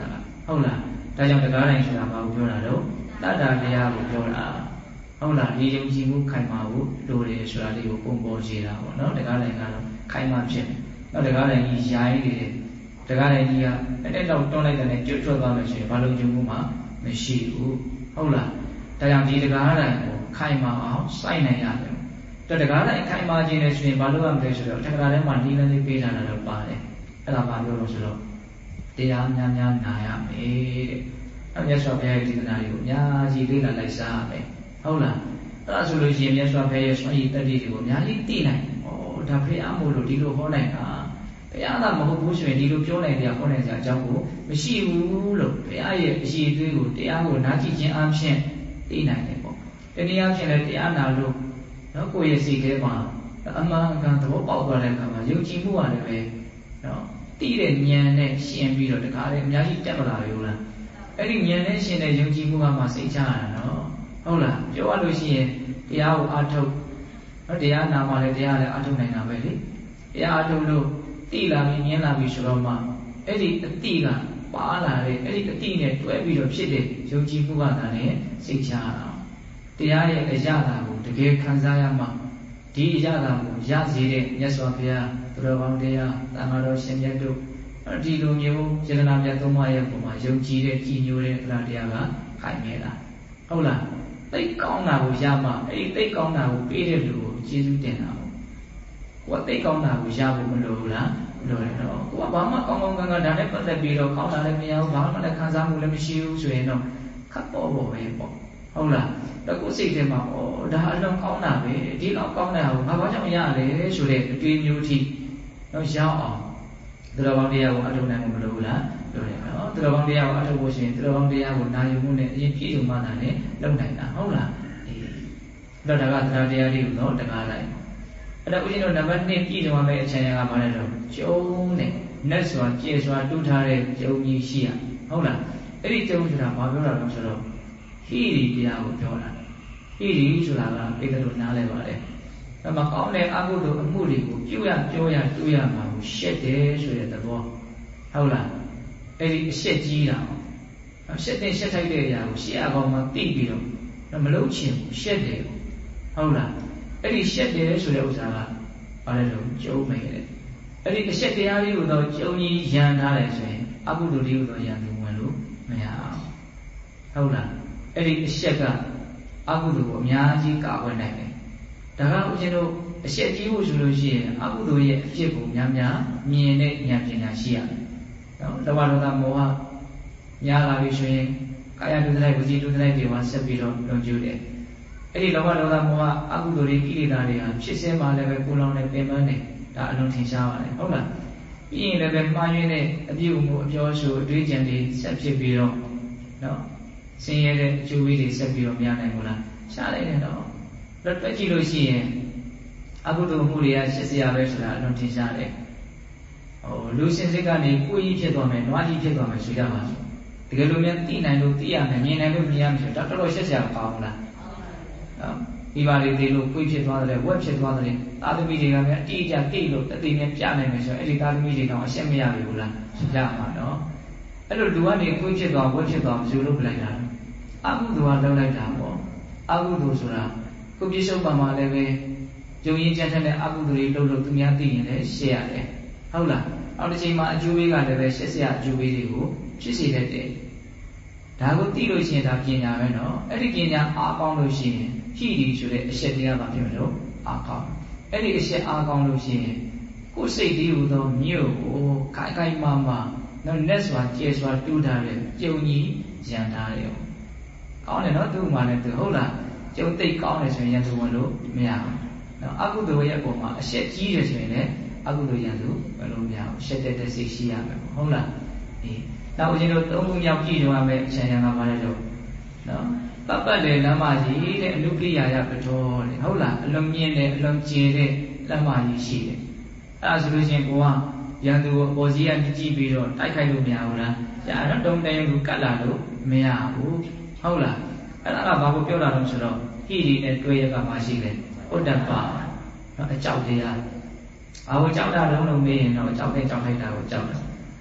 ဟုတ်လားဒါကြောင့်တရားတိုင်းဆိုတာဘာကိုပြောတာတော့တတ္တတရားကိုပြောတာဟုတ်လားဒီယုံကြည်မှုခိုင်မာဖို့လိုတယ်ဆိုတာလေးကိုပုံပေါ်စေတာပေါ့နော်တရားတိုင်းကတော့ခိုင်မာဖြစ်တယ်နောက်တရားတိုင်းကြီးယာယီနေတယ်တရားတိုင်းကြီးကအဲ့တဲ့တော့တွန်းလိုက်တဲ့ကျွတ်ကျွတ်သွားမယ်ဆိုရင်ဘာလို့ယုံမှုမှမရှိဘူးဟုတ်လားဒါကြောင့်ဒီတရားတိုင်းကိုခိုင်မာအောင်စိုက်နိုင်ရတယ်တော့တရားတိုင်းခိုင်မာခြင်းနဲ့ဆိုရင်ဘာလို့ရမလဲဆိုတော့တရားထဲမှာဒီလန်းလေးပေးထားတာတော့ပါတယ်အဲ့ဒါဘာပြောလို့ဆိုတော့တရားများများနာရမယ်တဲ့အဲ့မြတ်စွာဘုရားရဲ့ဒီကနာတွေကိုအများကြီးလေ့လာလိုက်စားရမယ်ဟုတ်လားအဲ့ဒါဆိုလို့ရှိရင်မြတ်စွာဘုရားရဲ့စွန့်ရည်တတ္တိတွေကိုအများကြီးသိနိုင်တယ်ဩဒါဘုရားမို့လို့ဒီလိုဟောနိုင်တာဘုရားသာမဟုတ်ဘူးဆိုရင်ဒီလိုပြောနိုင်တရားဟောနိုင်စရာအကြောင်းကိုမရှိဘူးလို့ဘုရားရဲ့အရှိအသွေးကိုတရားကိုနားကြည့်ခြင်းအပြင်သိနိုင်တယ်ပေါ့တနည်းအားဖြင့်လည်းတရားနာလို့နော်ကိုယ့်ရဲ့စိတ်ထဲမှာအမှန်အကန်သဘောပေါက်သွားတဲ့အခါမှာယုံကြည်မှုကလည်းပဲနော်တိတဲ့ဉာဏ်နဲ့ရှင်ပြီးတော့တခါလေအများကြီးတက်မလာဘူးလားအဲ့ဒီဉာဏ်နဲ့ရှင်တဲ့ယုံကြည်မှုကမှစိတ်ချရတာနော်ဟုတ်လားပြောရလို့ရှိရင်တရားကိုအားထုတ်နော်တရားနာမှလည်းတရားလည်းအားထုတ်နိုင်တာပဲလေတရားအားထုတ်လို့တိလာပြီးမြင်လာပြီးဆိုတော့မှအဲ့ဒီအတိကပါလာတဲ့အဲ့ဒီအတိနဲ့တွဲပြီးတော့ဖြစ်တဲ့ယုံကြည်မှုကသာနဲ့စိတ်ချရတာတရားရဲ့အရာတာကိုတကယ်ခံစားရမှဒီအရာတာကိုရစေတဲ့မြတ်စွာဘုရားသူတော်ကောင်းတရားသံဃာတော်ရှင်မြတ်တို့ဒီလိုမျိုးစေတနာမြတ်သုံးပါးရဲ့ပုံမှာယုံကြည်တဲ့ကြည်ညိုတဲ့တရားတရားကခိုင်မြဲတာဟုတ်လားသိကောင်းတာကိုရမှအဲ့ဒီသိကောင်းတာကိုပေးတဲ့လူကိုကျေးဇူးတင်တာပေါ့ကိုကသိကောင်းတာကိုရဖို့မလိုဘူးလားလိုတယ်နော်ကိုကဘာမှကောင်းကောင်းကံကံဒါနဲ့ပတ်သက်ပြီးတော့ကောင်းတာလည်းမရဘူးဘာမှလည်းခံစားမှုလည်းမရှိဘူးဆိုရင်တော့ခပ်ပေါ်ပေါ်ပဲပေါ့ဟုတ်လားတော့ကိုယ်စိတ်ထဲမှာဩဒါအလုံးကောင်းတာပဲဒီလောက်ကောင်းတဲ့ဟာကိုငါဘာကြောင့်ရလဲဆိုတဲ့အတွေ့အမျိုးထိတော့ရောက်အောင်သူတော်ကောင်းတရားကိုအထုံနိုင်မှုမလိုဘူးလားပြောတယ်နော်သူတော်ကောင်းတရားကိုအထုံဖို့ရှိရင်သူတော်ကောင်းတရားကိုနာယူမှုနဲ့အရင်ပြည့်စုံမှသာနဲ့လုပ်နိုင်တာဟုတ်လားအေးတော့ဒါကတရားတရားလေးကိုတော့တကားလိုက်အဲ့တော့ဦးဇင်းတို့နံပါတ်နှစ်ပြည့်စုံရမယ့်အချိန်ကဘာလဲတော့ကျုံနဲ့နတ်စွာကျေစွာတူးထားတဲ့ကျုံကြီးရှိရဟုတ်လားအဲ့ဒီကျုံဆိုတာဘာပြောတာလဲဆိုတော့ဟိရိတရားကိုပြောတာဟိရိဆိုတာကပိဋကတို့နားလဲပါတယ်ဒါမှကောင်းတဲ့အကုသိုလ်အမှုတွေကိုပြုရပြောရတူးရမှာကိုရှက်တယ်ဆိုတဲ့သဘောဟုတ်လားအဲ့ဒီအရှက်ကြီးတာရှက်တဲ့ရှက်ထိုက်တဲ့အရာကိုရှက်ရကောင်းမှသိပြီးတော့မလုပ်ချင်ဘူးရှက်တယ်ဟုတ်လားအဲ့ဒီရှက်တယ်ဆိုတဲ့ဥစ္စာကဘာလဲလို့ကျုံမယ်တဲ့အဲ့ဒီအရှက်တရားလေးကိုတော့ကျုံကြီးရန်ထားတယ်ဆိုရင်အကုသိုလ်လေးကိုတော့ရန်သူဝင်လို့မရအောင်ဟုတ်လားအဲ့ဒီအရှက်ကအကုသိုလ်ကိုအများကြီးကာကွယ်နိုင်တယ်ဒါကဦးဇင်းတို့အရှက်ကြီးဖို့ဆိုလို့ရှိရင်အကုသိုလ်ရဲ့အဖြစ်ကိုများများမြင်တဲ့ဉာဏ်ပညာရှိရတယ်နော်လောဘဒေါသမောဟများလာပြီဆိုရင်ကာယဒုစရိုက်ဝစီဒုစရိုက်တွေမှာဆက်ပြီးတော့လွန်ကျူးတယ်အဲ့ဒီလောဘဒေါသမောဟအကုသိုလ်တွေကိလေသာတွေဟာဖြစ်စင်းမှလည်းပဲကိုယ်လောင်နဲ့ပင်ပန်းနေဒါအလွန်ထင်ရှားပါတယ်ဟုတ်လားပြီးရင်လည်းပဲမှားယွင်းတဲ့အပြုအမူအပြောဆိုအတွေ့အကြုံတွေဆက်ဖြစ်ပြီးတော့နော်ဆင်းရဲတဲ့အကျိုးပေးတွေဆက်ပြီးတော့များနိုင်ဘူးလားရှားလိုက်တယ်တော့တော့တွက်ကြည့်လို့ရှိရင်အကုသိုလ်မှုတွေကရှင်းစရာပဲဆိုတာအလွန်ထင်ရှားတယ်ဟိုလူစင်စစ်ကနေကိုယ်ကြီးဖြစ်သွားမယ်နွားကြီးဖြစ်သွားမယ်ဆိုကြပါစို့တကယ်လို့များသိနိုင်လို့သိရမယ်မြင်နိုင်လို့မြင်ရမယ်ဆိုတော့တော်တော်ရှင်းစရာမပါဘူးလားနော်ဒီပါလေးသိလို့ကိုယ်ဖြစ်သွားတယ်ဝက်ဖြစ်သွားတယ်သာသမီတွေကလည်းအတိအကျသိလို့တသိနဲ့ပြနိုင်မယ်ဆိုတော့အဲ့ဒီသာသမီတွေတော့အရှက်မရဘူးလားရမှာနော်အဲ့လိုလူကနေကိုယ်ဖြစ်သွားဝက်ဖြစ်သွားမဆိုလို့ပြလိုက်တာအကုသိုလ်ကလောက်လိုက်တာပေါ့အကုသိုလ်ဆိုတာကိုပြစ္ဆုတ်ပံမှာလည်းပဲယုံရင်ကြံတဲ့တဲ့အကုသိုလ်တွေလှုပ်လို့သူများသိရင်လည်းရှေ့ရတယ်ဟုတ်လားနောက်တစ်ချိန်မှာအကျိုးပေးကလည်းပဲရှက်စရာအကျိုးပေးတွေကိုဖြစ်စေတတ်တယ်ဒါကိုသိလို့ရှိရင်ဒါပညာပဲနော်အဲ့ဒီပညာအားကောင်းလို့ရှိရင်ဟိရိဆိုတဲ့အရှက်တရားမှဖြစ်မလို့အားကောင်းအဲ့ဒီအရှက်အားကောင်းလို့ရှိရင်ကိုယ်စိတ်လေးဟူသောမြို့ကိုခိုင်ခိုင်မာမာနော်လက်စွာကျဲစွာတူးထားတဲ့ကြုံကြီးရန်ထားတယ်ကောင်းတယ်နော်သူ့မှာလည်းသူဟုတ်လားကျုံသိကောင်းတယ်ဆိုရင်ရန်သူဝင်လို့မရဘူးနော်အကုသိုလ်ရဲ့အပေါ်မှာအရှက်ကြီးတယ်ဆိုရင်လည်းအကုသိုလ်ရန်သူဝင်လို့မရဘူးရှက်တဲ့တဲ့စိတ်ရှိရမယ်ဟုတ်လားဒီနောက်ဦးဇင်းတို့သုံးခုမြောက်ကြည့်ကြရမယ်အချမ်းရံကပါလဲတော့နော်ပတ်ပတ်တဲ့လမ်းမကြီးတဲ့အနုပရိယာယပတော်တဲ့ဟုတ်လားအလုံးမြင့်တဲ့အလုံးကျယ်တဲ့လမ်းမကြီးရှိတယ်အဲ့ဒါဆိုလို့ရှိရင်ကိုကရန်သူကိုအပေါ်စီးကကြည့်ပြီးတော့တိုက်ခိုက်လို့မရဘူးလားကြာတော့တုံတိုင်ကိုကတ်လာလို့မရဘူးဟုတ်လားအဲ့ဒါကဘာကိုပြောတာလဲဆိုတော့ဟိရိနဲ့တွဲရကမှရှိတယ်ဥဒ္ဒပနော်အကြောက်တရားဘာကိုကြောက်တာလုံးလုံးမေးရင်တော့ကြောက်တဲ့ကြောက်ထိုက်တာကိုကြောက်တယ်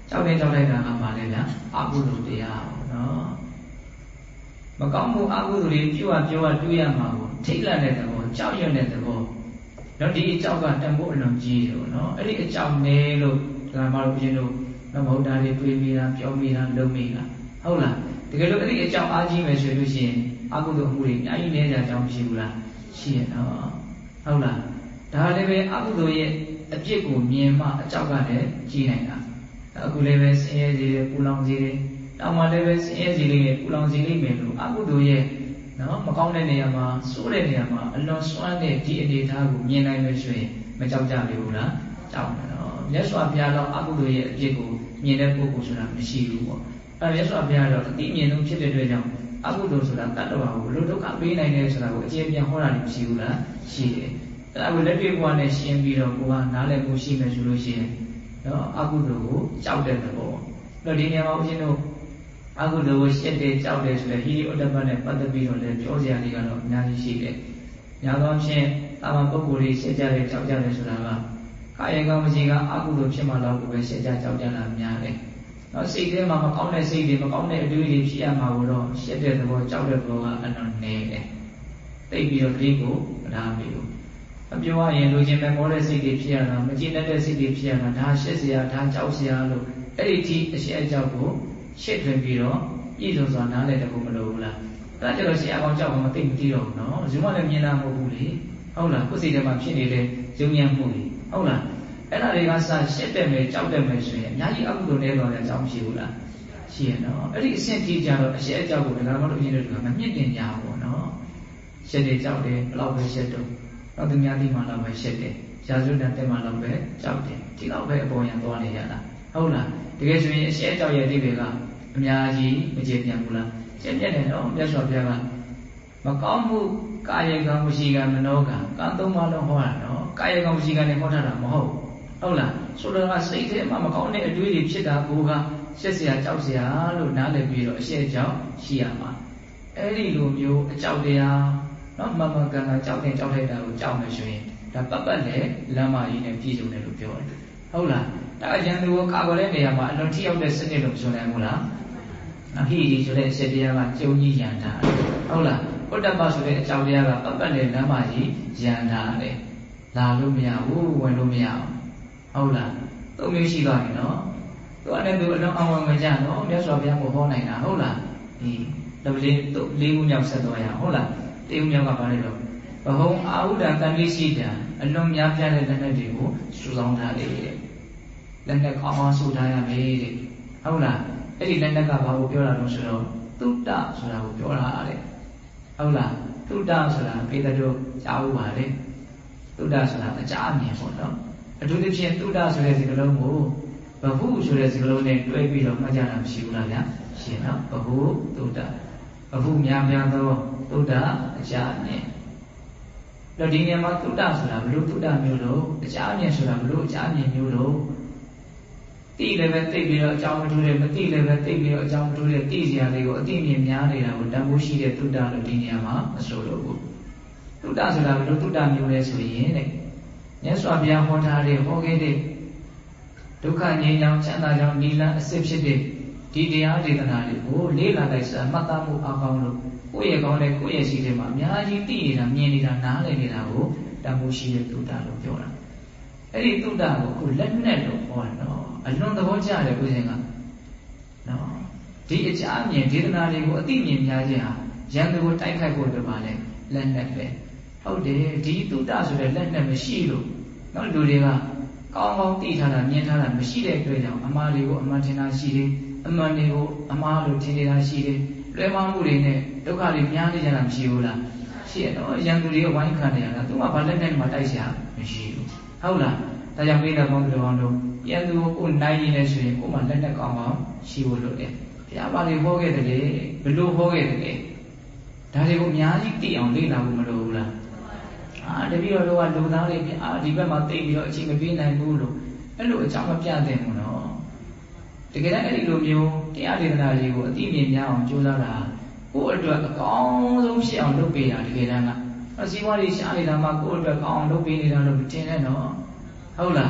ကြောက်တယ်ကြောက်လိုက်တာကမှလည်းဗျာအကုသိုလ်တရားနော်မကောင်းမှုအကုသိုလ်တွေပြုတ်ပြောရတွေးရမှာကိုထိတ်လန့်တဲ့သဘောကြောက်ရွံ့တဲ့သဘောနော်ဒီအကြောက်ကတန်ဖိုးအလွန်ကြီးတယ်ပေါ့နော်အဲ့ဒီအကြောက်နဲလို့ဒါမှမဟုတ်ရှင်တို့မဟုတ်တာတွေတွေးမိတာပြောမိတာလုံးမိတာဟုတ်လားတကယ်လို့အဲ့ဒီအကြောက်အားကြီးမယ်ဆိုလို့ရှိရင်အကုသိုလ်အမှုတွေအများကြီးနေကြအကြောင်းမရှိဘူးလားရှိရနော်ဟုတ်လားဒါလည်းပဲအကုသိုလ်ရဲ့အပြစ်ကိုမြင်မှအကြောက်ကလည်းကြီးနိုင်တာအခုလည်းပဲဆင်းရဲစေတယ်ပူလောင်စေတယ်တောင်မှလည်းပဲဆင်းရဲစေလိမ့်မယ်ပူလောင်စေလိမ့်မယ်လို့အကုသိုလ်ရဲ့နော်မကောင်းတဲ့နေရာမှာစိုးတဲ့နေရာမှာအလွန်စွမ်းတဲ့ဒီအနေအထားကိုမြင်နိုင်လို့ဆိုရင်မကြောက်ကြဘူးလားကြောက်တယ်နော်မြတ်စွာဘုရားတော့အကုသိုလ်ရဲ့အပြစ်ကိုမြင်တဲ့ပုဂ္ဂိုလ်ဆိုတာမရှိဘူးပေါ့အဲမြတ်စွာဘုရားတော့အတိအမြင်ဆုံးဖြစ်တဲ့အတွက်ကြောင့်အကုသိုလ်ဆိုတာတတ္တဝါကိုလူဒုက္ခပေးနိုင်တယ်ဆိုတာကိုအကျေပြန်ဟောတာလည်းမရှိဘူးလားရှိတယ်အဲဒါကိုလက်တွေ့ဘဝနဲ့ရှင်းပြီးတော့ကိုကနားလည်မှုရှိမယ်ဆိုလို့ရှိရင်နော်အကုသိုလ်ကိုကြောက်တဲ့သဘောတော့ဒီနေရာမှာဦးဇင်းတို့အကုသိုလ်ကိုရှက်တယ်ကြောက်တယ်ဆိုတဲ့ဟိရိဥဒ္ဒပနဲ့ပတ်သက်ပြီးတော့လည်းပြောစရာတွေကတော့အများကြီးရှိတယ်။ညာသောဖြင့်တာမန်ပုဂ္ဂိုလ်တွေရှက်ကြတယ်ကြောက်ကြတယ်ဆိုတာကကာယကံမရှိကအကုသိုလ်ဖြစ်မှတော့ကိုပဲရှက်ကြကြောက်ကြတာများတယ်။နော်စိတ်ထဲမှာမကောင်းတဲ့စိတ်တွေမကောင်းတဲ့အတွေးတွေဖြစ်ရမှာကိုတော့ရှက်တဲ့သဘောကြောက်တဲ့သဘောကအလွန်နည်းတယ်။သိပြီးတော့ဒီကိုမထားမိဘူး။အပြောရရင်လူချင်းပဲမောတဲ့စိတ်တွေဖြစ်ရတာမကျေနပ်တဲ့စိတ်တွေဖြစ်ရတာဒါရှက်စရာဒါကြောက်စရာလို့အဲ့ဒီထိအရှက်အကြောက်ကိုရှစ်ထွင်ပြီးတော့ပြည့်စုံစွာနားလည်တဲ့ဘုမလို့ဘူးလားဒါကြတော့ဆရာကောင်ကြောက်မှမသိမသိတော့ဘူးနော်ဇုံမလည်းမြင်တာမဟုတ်ဘူးလေဟုတ်လားကိုယ်စိတ်ထဲမှာဖြစ်နေတဲ့ယုံညံ့မှုတွေဟုတ်လားအဲ့ဒါတွေကစရှစ်တယ်မယ်ကြောက်တယ်မယ်ဆိုရင်အများကြီးအကုသိုလ်နေတော့လည်းအကြောင်းမရှိဘူးလားရှိရနော်အဲ့ဒီအဆင့်ကြီးကြတော့အရှက်အကြောက်ကိုလည်းမတို့ပြည့်တဲ့လူကမမြင့်တင်ကြဘူးနော်ရှစ်တယ်ကြောက်တယ်ဘယ်လောက်ပဲရှစ်တော့တော့သူများဒီမှာတော့ပဲရှစ်တယ်ရာဇဝတ်တန်တက်မှာတော့ပဲကြောက်တယ်ဒီလောက်ပဲအပေါ်ရန်သွားနေရတာဟုတ်လားတကယ်ဆိုရင်အရှက်အကြောက်ရဲ့အဓိပ္ပာယ်ကအများကြီးမကျေပြန်ဘူးလားကျေပြတ်တယ်နော်မြတ်စွာဘုရားကမကောင်းမှုကာယကံဝစီကံမနောကံကံသုံးပါးလုံးဟောတာနော်ကာယကံဝစီကံနဲ့ဟောထားတာမဟုတ်ဟုတ်လားဆိုတော့စိတ်ထဲမှာမကောင်းတဲ့အတွေးတွေဖြစ်တာကိုကရှက်စရာကြောက်စရာလို့နားလည်ပြီးတော့အရှက်အကြောက်ရှိရမှာအဲ့ဒီလိုမျိုးအကြောက်တရားနော်မမကံကကြောက်တဲ့ကြောက်ထိုက်တာကိုကြောက်နေဆိုရင်ဒါပတ်ပတ်နဲ့လမ်းမကြီးနဲ့ပြည်စုံတယ်လို့ပြောတယ်ဟုတ်လားဒါအကျဉ်းသူကိုကာကွယ်တဲ့နေရာမှာအလွန်ထိရောက်တဲ့စနစ်လို့ဆိုနိုင်မို့လားအဟိဒီဆိုတဲ့အချက်တရားကကျုံကြီးရန်တာဟုတ်လားဥဒ္ဒပဆိုတဲ့အကြောင်းတရားကပတ်ပတ်နဲ့လမ်းမကြီးရန်တာလေလာလို့မရဘူးဝင်လို့မရဘူးဟုတ်လားသုံးမျိုးရှိသွားပြီနော်သူအဲ့ဒါသူအလုံးအောင်ဝင်မကြနော်မြတ်စွာဘုရားကိုဟောနိုင်တာဟုတ်လားဒီတပလေးလေးခုမြောက်ဆက်သွားရဟုတ်လားလေးခုမြောက်ကဘာလဲတော့ဘဟုံအာဟုဒံတန်လေးရှိတာအလွန်များပြားတဲ့လက်နက်တွေကိုစုဆောင်းထားလေတဲ့လက်နက်ကောင်းအောင်စုထားရမယ်တဲ့ဟုတ်လားအဲ့ဒီလက်နက်ကဘာကိုပြောတာလို့ဆိုတော့သုတ္တဆိုတာကိုပြောတာတဲ့ဟုတ်လားသုတ္တဆိုတာပေတတို့ကြားဥပါလေသုတ္တဆိုတာအကြအမြင်ပေါ့နော်အထူးသဖြင့်သုတ္တဆိုတဲ့စကားလုံးကိုဘဟုဆိုတဲ့စကားလုံးနဲ့တွဲပြီးတော့မှတ်ကြတာမရှိဘူးလားဗျာရှင်းနော်ဘဟုသုတ္တဘဟုများများသောသုတ္တအကြအမြင်တော့ဒီနေရာမှာသုတ္တဆိုတာဘလို့သုတ္တမျိုးလို့အကြအမြင်ဆိုတာဘလို့အကြအမြင်မျိုးလို့တိလည်းပဲသိပြီးတော့အကြောင်းမထူးတဲ့မသိလည်းပဲသိပြီးတော့အကြောင်းမထူးတဲ့သိစရာလေးကိုအသိမြင်များနေတာကိုတန်ဖိုးရှိတဲ့သုတ္တလို့ဒီနေရာမှာမဆိုလို့ဘူးသုတ္တဆိုတာဘလို့သုတ္တမျိုးလဲဆိုရင်တဲ့မြတ်စွာဘုရားဟောထားတဲ့ဟောခဲ့တဲ့ဒုက္ခငြိမ်းချမ်းချမ်းသာကြောင်းနိလန်းအစစ်ဖြစ်တဲ့ဒီတရားဒေသနာတွေကိုလေးလာလိုက်စားမှတ်သားမှုအကောင်းလို့ကိုယ့်ရဲ့ကောင်းတဲ့ကိုယ့်ရဲ့ရှိတဲ့မှာအများကြီးသိနေတာမြင်နေတာနားလည်နေတာကိုတန်ဖိုးရှိတဲ့သုတ္တလို့ပြောတာအဲ့ဒီသုတ္တကိုအခုလက်နဲ့လို့ဟောတယ်နော်အလွန်သဘောကျတယ်ကိုယ်ရှင်ကနော်ဒီအကြအမြင်ဒေသနာတွေကိုအသိဉာဏ်များခြင်းဟာရန်သူကိုတိုက်ခိုက်ဖို့အတွက်ပါလဲလက်နဲ့ပဲဟုတ်တယ်ဒီသုတ္တဆိုတဲ့လက်နဲ့မရှိလို့နော်လူတွေကကောင်းကောင်းသိထားတာမြင်ထားတာမရှိတဲ့အတွက်ကြောင့်အမှားတွေကိုအမှန်ထင်တာရှိတယ်အမှန်တွေကိုအမှားလို့ထင်နေတာရှိတယ်လွဲမှားမှုတွေနဲ့ဒုက္ခတွေများနေကြတာမရှိဘူးလားရှိရတော့ရန်သူတွေကဝိုင်းခံနေရတာသူကဘာလက်နဲ့မှတိုက်ရှာမရှိဘူးဟုတ်လားဒါကြောင့်မိသားပေါင်းတို့အောင်လို့ရန်သူကိုကိုနိုင်ရင်လည်းဆိုရင်ကိုမှလက်နဲ့ကောင်းအောင်ရှိဖို့လိုတယ်ဘုရားပါဠိဟောခဲ့တယ်လေဘယ်လိုဟောခဲ့တယ်လဲဒါတွေကိုအများကြီးသိအောင်လေ့လာဖို့မလိုဘူးလားအာတပည့်တော်တို့ကလူသားတွေအာဒီဘက်မှာသိပြီးတော့အချိန်မပေးနိုင်ဘူးလို့အဲ့လိုအကြောင်းမပြသင့်ဘူးနော်တကယ်တမ်းအဲ့ဒီလိုမျိုးတရားဒေသနာကြီးကိုအသိဉာဏ်များအောင်ကြိုးစားတာကိုယ့်အတွက်အကောင်းဆုံးဖြစ်အောင်လုပ်ပေးတာတကယ်တမ်းကအစည်းအဝေးတွေရှားနေတာမှကိုယ့်အတွက်ကောင်းအောင်လုပ်ပေးနေတာလို့မတင်နဲ့နော်ဟုတ်လား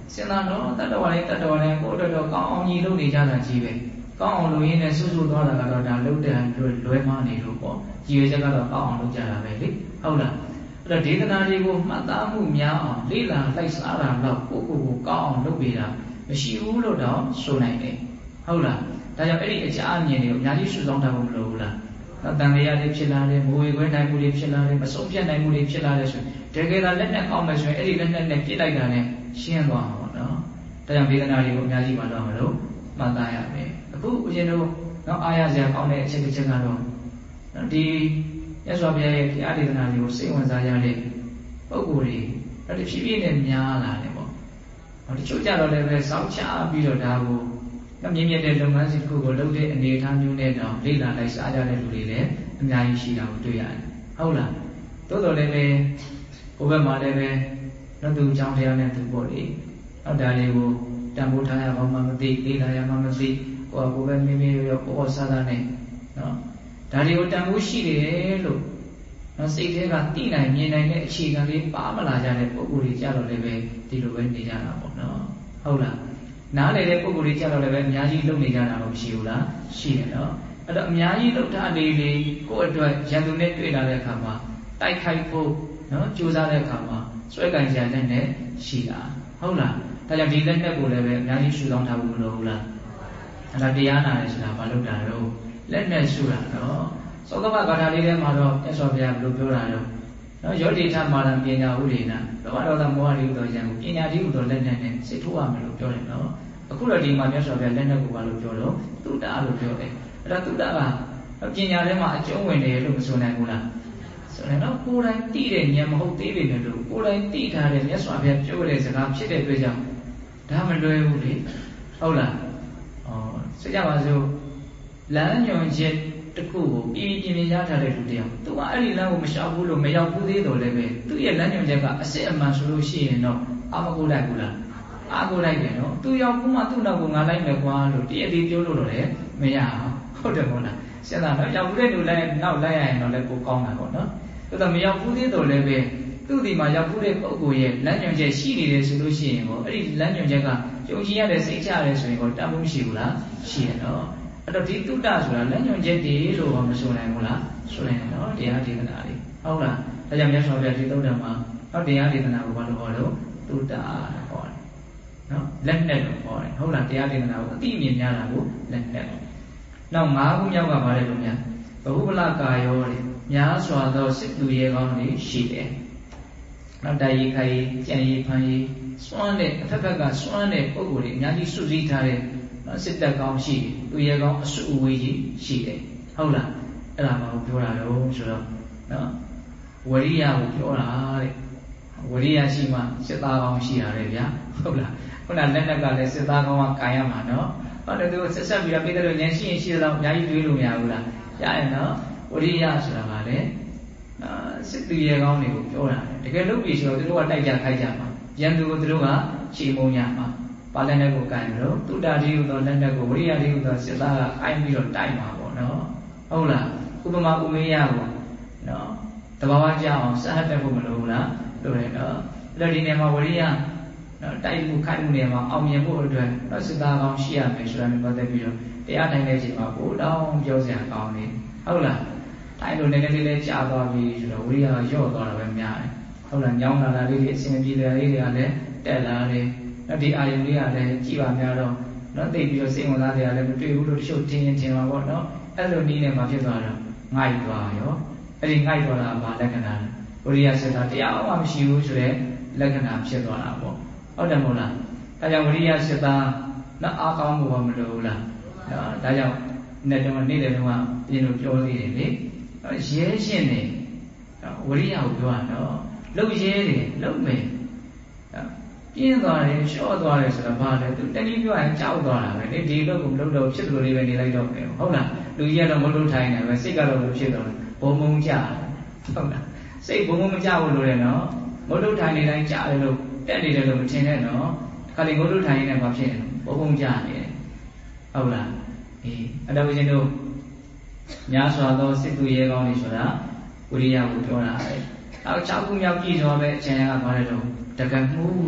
စဉ်းစားတော့တတ္တဝါလေးတတ္တဝါလေးကိုတော်တော်ကောင်းအောင်ကြီးလုပ်နေကြတာကြီးပဲကောင်းအောင်လုပ်ရင်းနဲ့စွတ်စွတ်သွားတာကတော့ဒါလုပ်တဲ့လွယ်မနေလို့ပေါ့ကြည်ရွယ်ချက်ကတော့ကောင်းအောင်လုပ်ကြတာပဲလေဟုတ်လားအဲ့တော့ဒေသနာတွေကိုမှတ်သားမှုများအောင်လေ့လာလိုက်စားတာတော့ကိုယ့်ကိုယ်ကိုကောင်းအောင်လုပ်ပေးတာမရှိဘူးလို့တော့ဆိုနိုင်တယ်ဟုတ်လားဒါကြောင့်အဲ့ဒီအကြအမြင်တွေကိုအများကြီးစုဆောင်းထားဖို့မလိုဘူးလားတန်လျာတွေဖြစ်လာတယ်ငိုဝေခွဲနိုင်မှုတွေဖြစ်လာတယ်မဆုံးဖြတ်နိုင်မှုတွေဖြစ်လာတယ်ဆိုရင်တကယ်တော့လက်နဲ့ကောင်းမယ်ဆိုရင်အဲ့ဒီလက်နဲ့နဲ့ပြစ်လိုက်တာနဲ့ရှင်းသွားမှာပေါ့နော်ဒါကြောင့်ဒေသနာတွေကိုအများကြီးမှတော့မလို့မှတ်သားရမယ်အခုဦးဇင်းတို့တော့အားရစရာကောင်းတဲ့အချက်တစ်ချက်ကတော့ဒီမြတ်စွာဘုရားရဲ့တရားဒေသနာတွေကိုစိတ်ဝင်စားရတဲ့ပုဂ္ဂိုလ်တွေအဲ့ဒီဖြည်းဖြည်းနဲ့များလာတယ်ပေါ့တချို့ကြတော့လည်းပဲစောင့်ချပြီးတော့ဒါကိုမြင့်မြတ်တဲ့လုပ်ငန်းစဉ်တစ်ခုကိုလုပ်တဲ့အနေအထားမျိုးနဲ့တော့လေ့လာလိုက်စားကြတဲ့လူတွေလည်းအများကြီးရှိတာကိုတွေ့ရတယ်ဟုတ်လားတိုးတော်လည်းပဲဘုဘက်မှာလည်းပဲတော့သူအကြောင်းတရားနဲ့သူပေါ့လေဟုတ်ဒါလေးကိုတန်ဖိုးထားရအောင်မှမသိလေ့လာရမှမသိဟိုဘုဘက်မိမိရောပေါ်ပေါ်စားစားနဲ့နော်ဒါတွေကိုတန်ဖိုးရှိတယ်လို့နော်စိတ်ထဲကသိနိုင်မြင်နိုင်တဲ့အခြေခံလေးပါမလာကြတဲ့ပုဂ္ဂိုလ်တွေကြတော့လည်းပဲဒီလိုပဲနေကြတာပေါ့နော်ဟုတ်လားနားလေတဲ့ပုဂ္ဂိုလ်တွေကြတော့လည်းပဲအများကြီးလုပ်နေကြတာတော့မရှိဘူးလားရှိတယ်နော်အဲ့တော့အများကြီးလုပ်ထားလေးလေးကိုယ့်အတွက်ရန်သူနဲ့တွေ့လာတဲ့အခါမှာတိုက်ခိုက်ဖို့နော်ကြိုးစားတဲ့အခါမှာစွဲကင်ကြတဲ့နဲ့ရှိတာဟုတ်လားဒါကြောင့်ဒီလက်နဲ့ကိုလည်းပဲအများကြီးရှုဆောင်ထားဖို့မလိုဘူးလားအဲ့ဒါတရားနာတယ်ဆိုတာဘာလို့တာတော့လက်နဲ့ရှုတာနော်သောကပ္ပဂါထာလေးထဲမှာတော့မြတ်စွာဘုရားဘယ်လိုပြောတာတော့နော်ယောတိထမာရံပညာဥဒေနာလောဘဒေါသမောဟတွေဟူသောဉာဏ်ကိုပညာတိဟူသောလက်နဲ့နဲ့စိတ်ထိုးရမယ်လို့ပြောတယ်နော်အခုတော့ဒီမှာမြတ်စွာဘုရားလက်နဲ့ကိုဘာလို့ပြောတော့သုတ္တလို့ပြောတယ်အဲ့ဒါသုတ္တကပညာထဲမှာအကျုံးဝင်တယ်လို့မဆိုနိုင်ဘူးလားဆိုရင်တော့ကိုယ်တိုင်သိတဲ့ဉာဏ်မဟုတ်သေးပေမဲ့လို့ကိုယ်တိုင်သိထားတဲ့မြတ်စွာဘုရားပြောတဲ့စကားဖြစ်တဲ့အတွက်ကြောင့်ဒါမလွယ်ဘူးလေဟုတ်လားဩဆိုကြပါစို့လမ်းညွန်ချက်တခုကိုပြည်ပြည်ပြင်းပြရထားတဲ့လူတယောက်သူကအဲ့ဒီလမ်းကိုမလျှောက်ဘူးလို့မရောက်ဘူးသေးတော့လည်းပဲသူ့ရဲ့လမ်းညွန်ချက်ကအစစ်အမှန်ဆိုလို့ရှိရင်တော့အာမကိုလိုက်ဘူးလားအာကိုလိုက်တယ်နော်သူရောက်ဘူးမှသူ့နောက်ကိုငါလိုက်မယ်ကွာလို့တည့်ရည်ပြောလို့တော့လည်းမရအောင်ဟုတ်တယ်မို့လားစဉ်းစားတော့ရောက်ဘူးတဲ့လူလိုက်နောက်လိုက်ရရင်တော့လည်းကိုကောင်းတာပေါ့နော်သူကမရောက်ဘူးသေးတော့လည်းပဲသူ့ဒီမှာရောက်ဘူးတဲ့ပုဂ္ဂိုလ်ရဲ့လမ်းညွန်ချက်ရှိနေတယ်ဆိုလို့ရှိရင်ပေါ့အဲ့ဒီလမ်းညွန်ချက်ကယုံကြည်ရတဲ့စိတ်ချရတယ်ဆိုရင်တော့တန်ဖိုးမရှိဘူးလားရှိရတော့အဲ့တော့ဒီတုတ္တဆိုတာလမ်းညွန်ချက်တည်းလို့မဆိုနိုင်ဘူးလားဆိုနိုင်တယ်နော်တရားဒေသနာလေးဟုတ်လားဒါကြောင့်မြတ်စွာဘုရားဒီသုတ္တမှာဟောတရားဒေသနာကိုဘာလို့ဟောလို့တုတ္တဟောတယ်နော်လက်နဲ့လို့ဟောတယ်ဟုတ်လားတရားဒေသနာကိုအတိအမြင်များတာကိုလက်နဲ့နောက်၅ခုမြောက်ကဘာလဲလို့များဘဟုဗလကာယောတဲ့များစွာသောစစ်သူရဲကောင်းတွေရှိတယ်နောက်တိုင်ရီခိုင်ကြံရီဖန်ရီစွမ်းတဲ့အဖက်ဖက်ကစွမ်းတဲ့ပုံကိုယ်တွေအများကြီးစုစည်းထားတဲ့စစ်တပ်ကောင်းရှိတယ်သူရဲကောင်းအစုအဝေးကြီးရှိတယ်ဟုတ်လားအဲ့ဒါမှပြောတာတော့ဆိုတော့နော်ဝရိယကိုပြောတာတဲ့ဝရိယရှိမှစစ်သားကောင်းရှိရတယ်ဗျာဟုတ်လားခုနလက်နက်ကလည်းစစ်သားကောင်းကကာရမှာနော်ဟုတ်တယ်သူဆက်ဆက်ပြီးတော့ပြည်တယ်ဉာဏ်ရှိရင်ရှိတော့အများကြီးတွေးလို့မရဘူးလားရရင်နော်ဝရိယဆိုတာကလည်းအာစစ်သူရဲကောင်းတွေကိုပြောတာတကယ်လို့ပြီဆိုတော့သူတို့ကတိုက်ကြခိုက်ကြမှာရန်သူကိုသူတို့ကချေမုံညမှာပါလက်နဲ့ကိုကိုင်လို့တုတ္တာတိဟုသောလက်နဲ့ကိုဝရိယတိဟုသောစစ်သားကအိုင်းပြီးတော့တိုက်မှာပေါ့နော်ဟုတ်လားဥပမာဥမေယကိုနော်တဘာဝကြအောင်စဟတ်တက်ဖို့မလိုဘူးလားလိုတယ်နော်အဲ့တော့ဒီနေရာမှာဝရိယနော်တိုက်မှုခိုက်မှုနေရာမှာအောင်မြင်ဖို့အတွက်တော့စစ်သားကောင်းရှိရမယ်ဆိုတာမျိုးပတ်သက်ပြီးတော့တရားတိုင်းတဲ့ချိန်မှာကိုတောင်းပြောစရာကောင်းနေဟုတ်လားတိုင်းလိုနည်းနည်းလေးလေးကြာသွားပြီဆိုတော့ဝရိယကရော့သွားတာပဲများတယ်ဟုတ်လားညောင်းလာတာလေးတွေအစဉ်ပြေတယ်လေးတွေကလည်းတက်လာတယ်နော်ဒီအာယုန်လေးကလည်းကြည်ပါများတော့နော်သိပြီးတော့စိတ်ဝင်စားတယ်လည်းမတွေ့ဘူးလို့တချို့ထင်ရင်ထင်ပါပေါ့နော်အဲ့လိုနည်းနဲ့မှဖြစ်သွားတော့ငိုက်သွားရောအဲ့ဒီငိုက်သွားတာဘာလက္ခဏာလဲဝရိယစတာတရားမှမရှိဘူးဆိုတဲ့လက္ခဏာဖြစ်သွားတာပေါ့ဟုတ်တယ်မို့လားဒါကြောင့်ဝရိယစတာနော်အားကောင်းဖို့မလိုဘူးလားနော်ဒါကြောင့်နေ့တုန်းကနေ့တယ်တုန်းကပြင်လို့ပြောသေးတယ်လေရဲရှင်းနေဝရိယကိုပြောတာနော်လှုပ်ရဲတယ်လှုပ်မယ်ပြင်းသွားတယ်လျှော့သွားတယ်ဆိုတော့ဘာလဲသူတနည်းပြောရင်ကြောက်သွားတာပဲလေဒီလိုကိုမလုပ်တော့ဖြစ်လို့လေးပဲနေလိုက်တော့ပဲဟုတ်လားလူကြီးကတော့မလုပ်ထိုင်နေပဲစိတ်ကတော့လို့ဖြစ်တော့ဘုံဘုံကြဟုတ်လားစိတ်ဘုံဘုံမကြဘူးလို့လေနော်မလုပ်ထိုင်နေတိုင်းကြားတယ်လို့တက်နေတယ်လို့မထင်နဲ့နော်ခါလေးမလုပ်ထိုင်နေတယ်ဘာဖြစ်လဲဘုံဘုံကြနေတယ်ဟုတ်လားအေးအဲ့တော့ဦးဇင်းတို့များစွာသောစစ်သူရဲကောင်းတွေဆိုတာဝိရိယကိုပြောတာပဲနောက်၆ခုမြောက်ကြည့်တော့ပဲအချိန်ကဘာလဲတော့တကမှုတွေဟ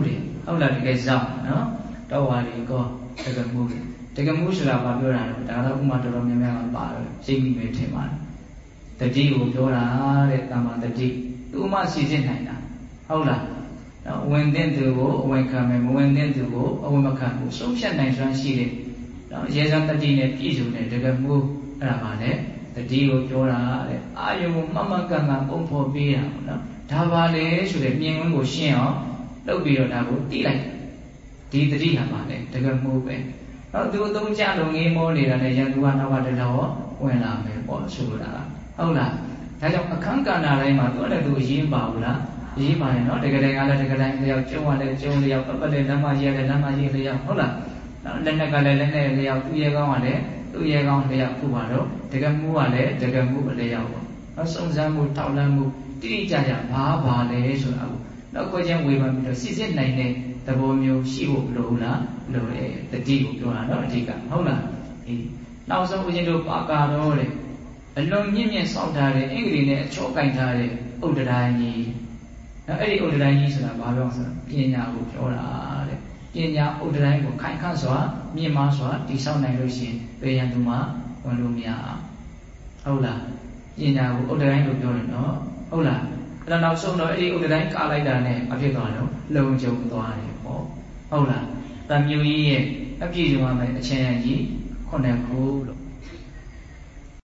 ဟုတ်လားတကယ်စောင့်နော်တော့ဝါဒီကောတကမှုတကမှုဆိုတာဘာပြောတာလဲဒါတော့ဥမာတော်တော်များများကပါတယ်စိတ်မိပဲထင်ပါတယ်တတိကိုပြောတာတဲ့တမ္မာတတိသူမှစီစစ်နိုင်တာဟုတ်လားနော်ဝင်တဲ့သူကိုအဝင်ခံမယ်မဝင်တဲ့သူကိုအဝင်မခံဘူးဆုံးဖြတ်နိုင်စွမ်းရှိတဲ့နော်ရေစံတတိနဲ့ပြည့်စုံတဲ့တကမှုအဲ့ဒါပါလေတတိကိုပြောတာတဲ့အာယုံကိုမှတ်မှတ်ကန်ကန်ပုံဖော်ပေးတာပေါ့နော်ဒါပါလေဆိုတဲ့မြင်ကွင်းကိုရှင်းအောင်လုပ်ပြီးတော့ဒါကိုတိလိုက်ဒီတတိဟာပါလေတကမှုပဲနော်သူအသုံးချလို့ငေးမောနေတာနဲ့ရန်သူကနောက်ကတလောဝင်လာမယ်ပေါ့ဆိုတာဟုတ်လားဒါကြောင့်အခန်းကဏ္ဍတိုင်းမှာသူ့နဲ့သူအရင်ပါဘူးလားအရင်ပါတယ်နော်တကယ်တည်းကလည်းတကယ်တိုင်းလျောက်ကျုံကလည်းကျုံလျောက်ပတ်ပတ်လည်းလမ်းမကြီးလည်းလမ်းမကြီးလျောက်ဟုတ်လားနော်လက်နဲ့ကလည်းလက်နဲ့လျောက်သူ့ရဲ့ကောင်းကလည်းသူ့ရဲ့ကောင်းလျောက်ခုပါတော့တကယ်မှုကလည်းတကယ်မှုလျောက်ပေါ့နော်စုံစမ်းမှုထောက်လန်းမှုတိတိကျကျဘာပါလဲဆိုတာကိုနောက်ကိုချင်းဝေဖန်ပြီးတော့စစ်စစ်နိုင်တဲ့သဘောမျိုးရှိဖို့လိုလားလိုတယ်တတိကိုပြောတာနော်အဓိကဟုတ်လားအေးနောက်ဆုံးဦးဇင်းတို့ပါကာတော့တဲ့အလွန်မြင့်မြင့်စောင့်ထားတဲ့အင်္ဂလိပ်နဲ့အချောကင်ထားတဲ့ဥဒ္ဒရာကြီးနော်အဲ့ဒီဥဒ္ဒရာကြီးဆိုတာဘာပြောဆိုပညာကိုပြောတာတဲ့ပညာဥဒ္ဒရာကိုခိုင်ခန့်စွာမြင့်မားစွာတည်ဆောက်နိုင်လို့ရှိရင်ပေရန်သူမှာဝင်လို့မရဟုတ်လားပညာကိုဥဒ္ဒရာလို့ပြောတယ်နော်ဟုတ်လားအဲ့တော့နောက်ဆုံးတော့အဲ့ဒီဥဒ္ဒရာကာလိုက်တာနဲ့အဖြစ်သွားတော့လုံခြုံသွားတယ်ပေါ့ဟုတ်လားတမျိုးကြီးရဲ့အပြည့်စုံရမယ်အချင်းကြီးခုနှစ်ခုလို့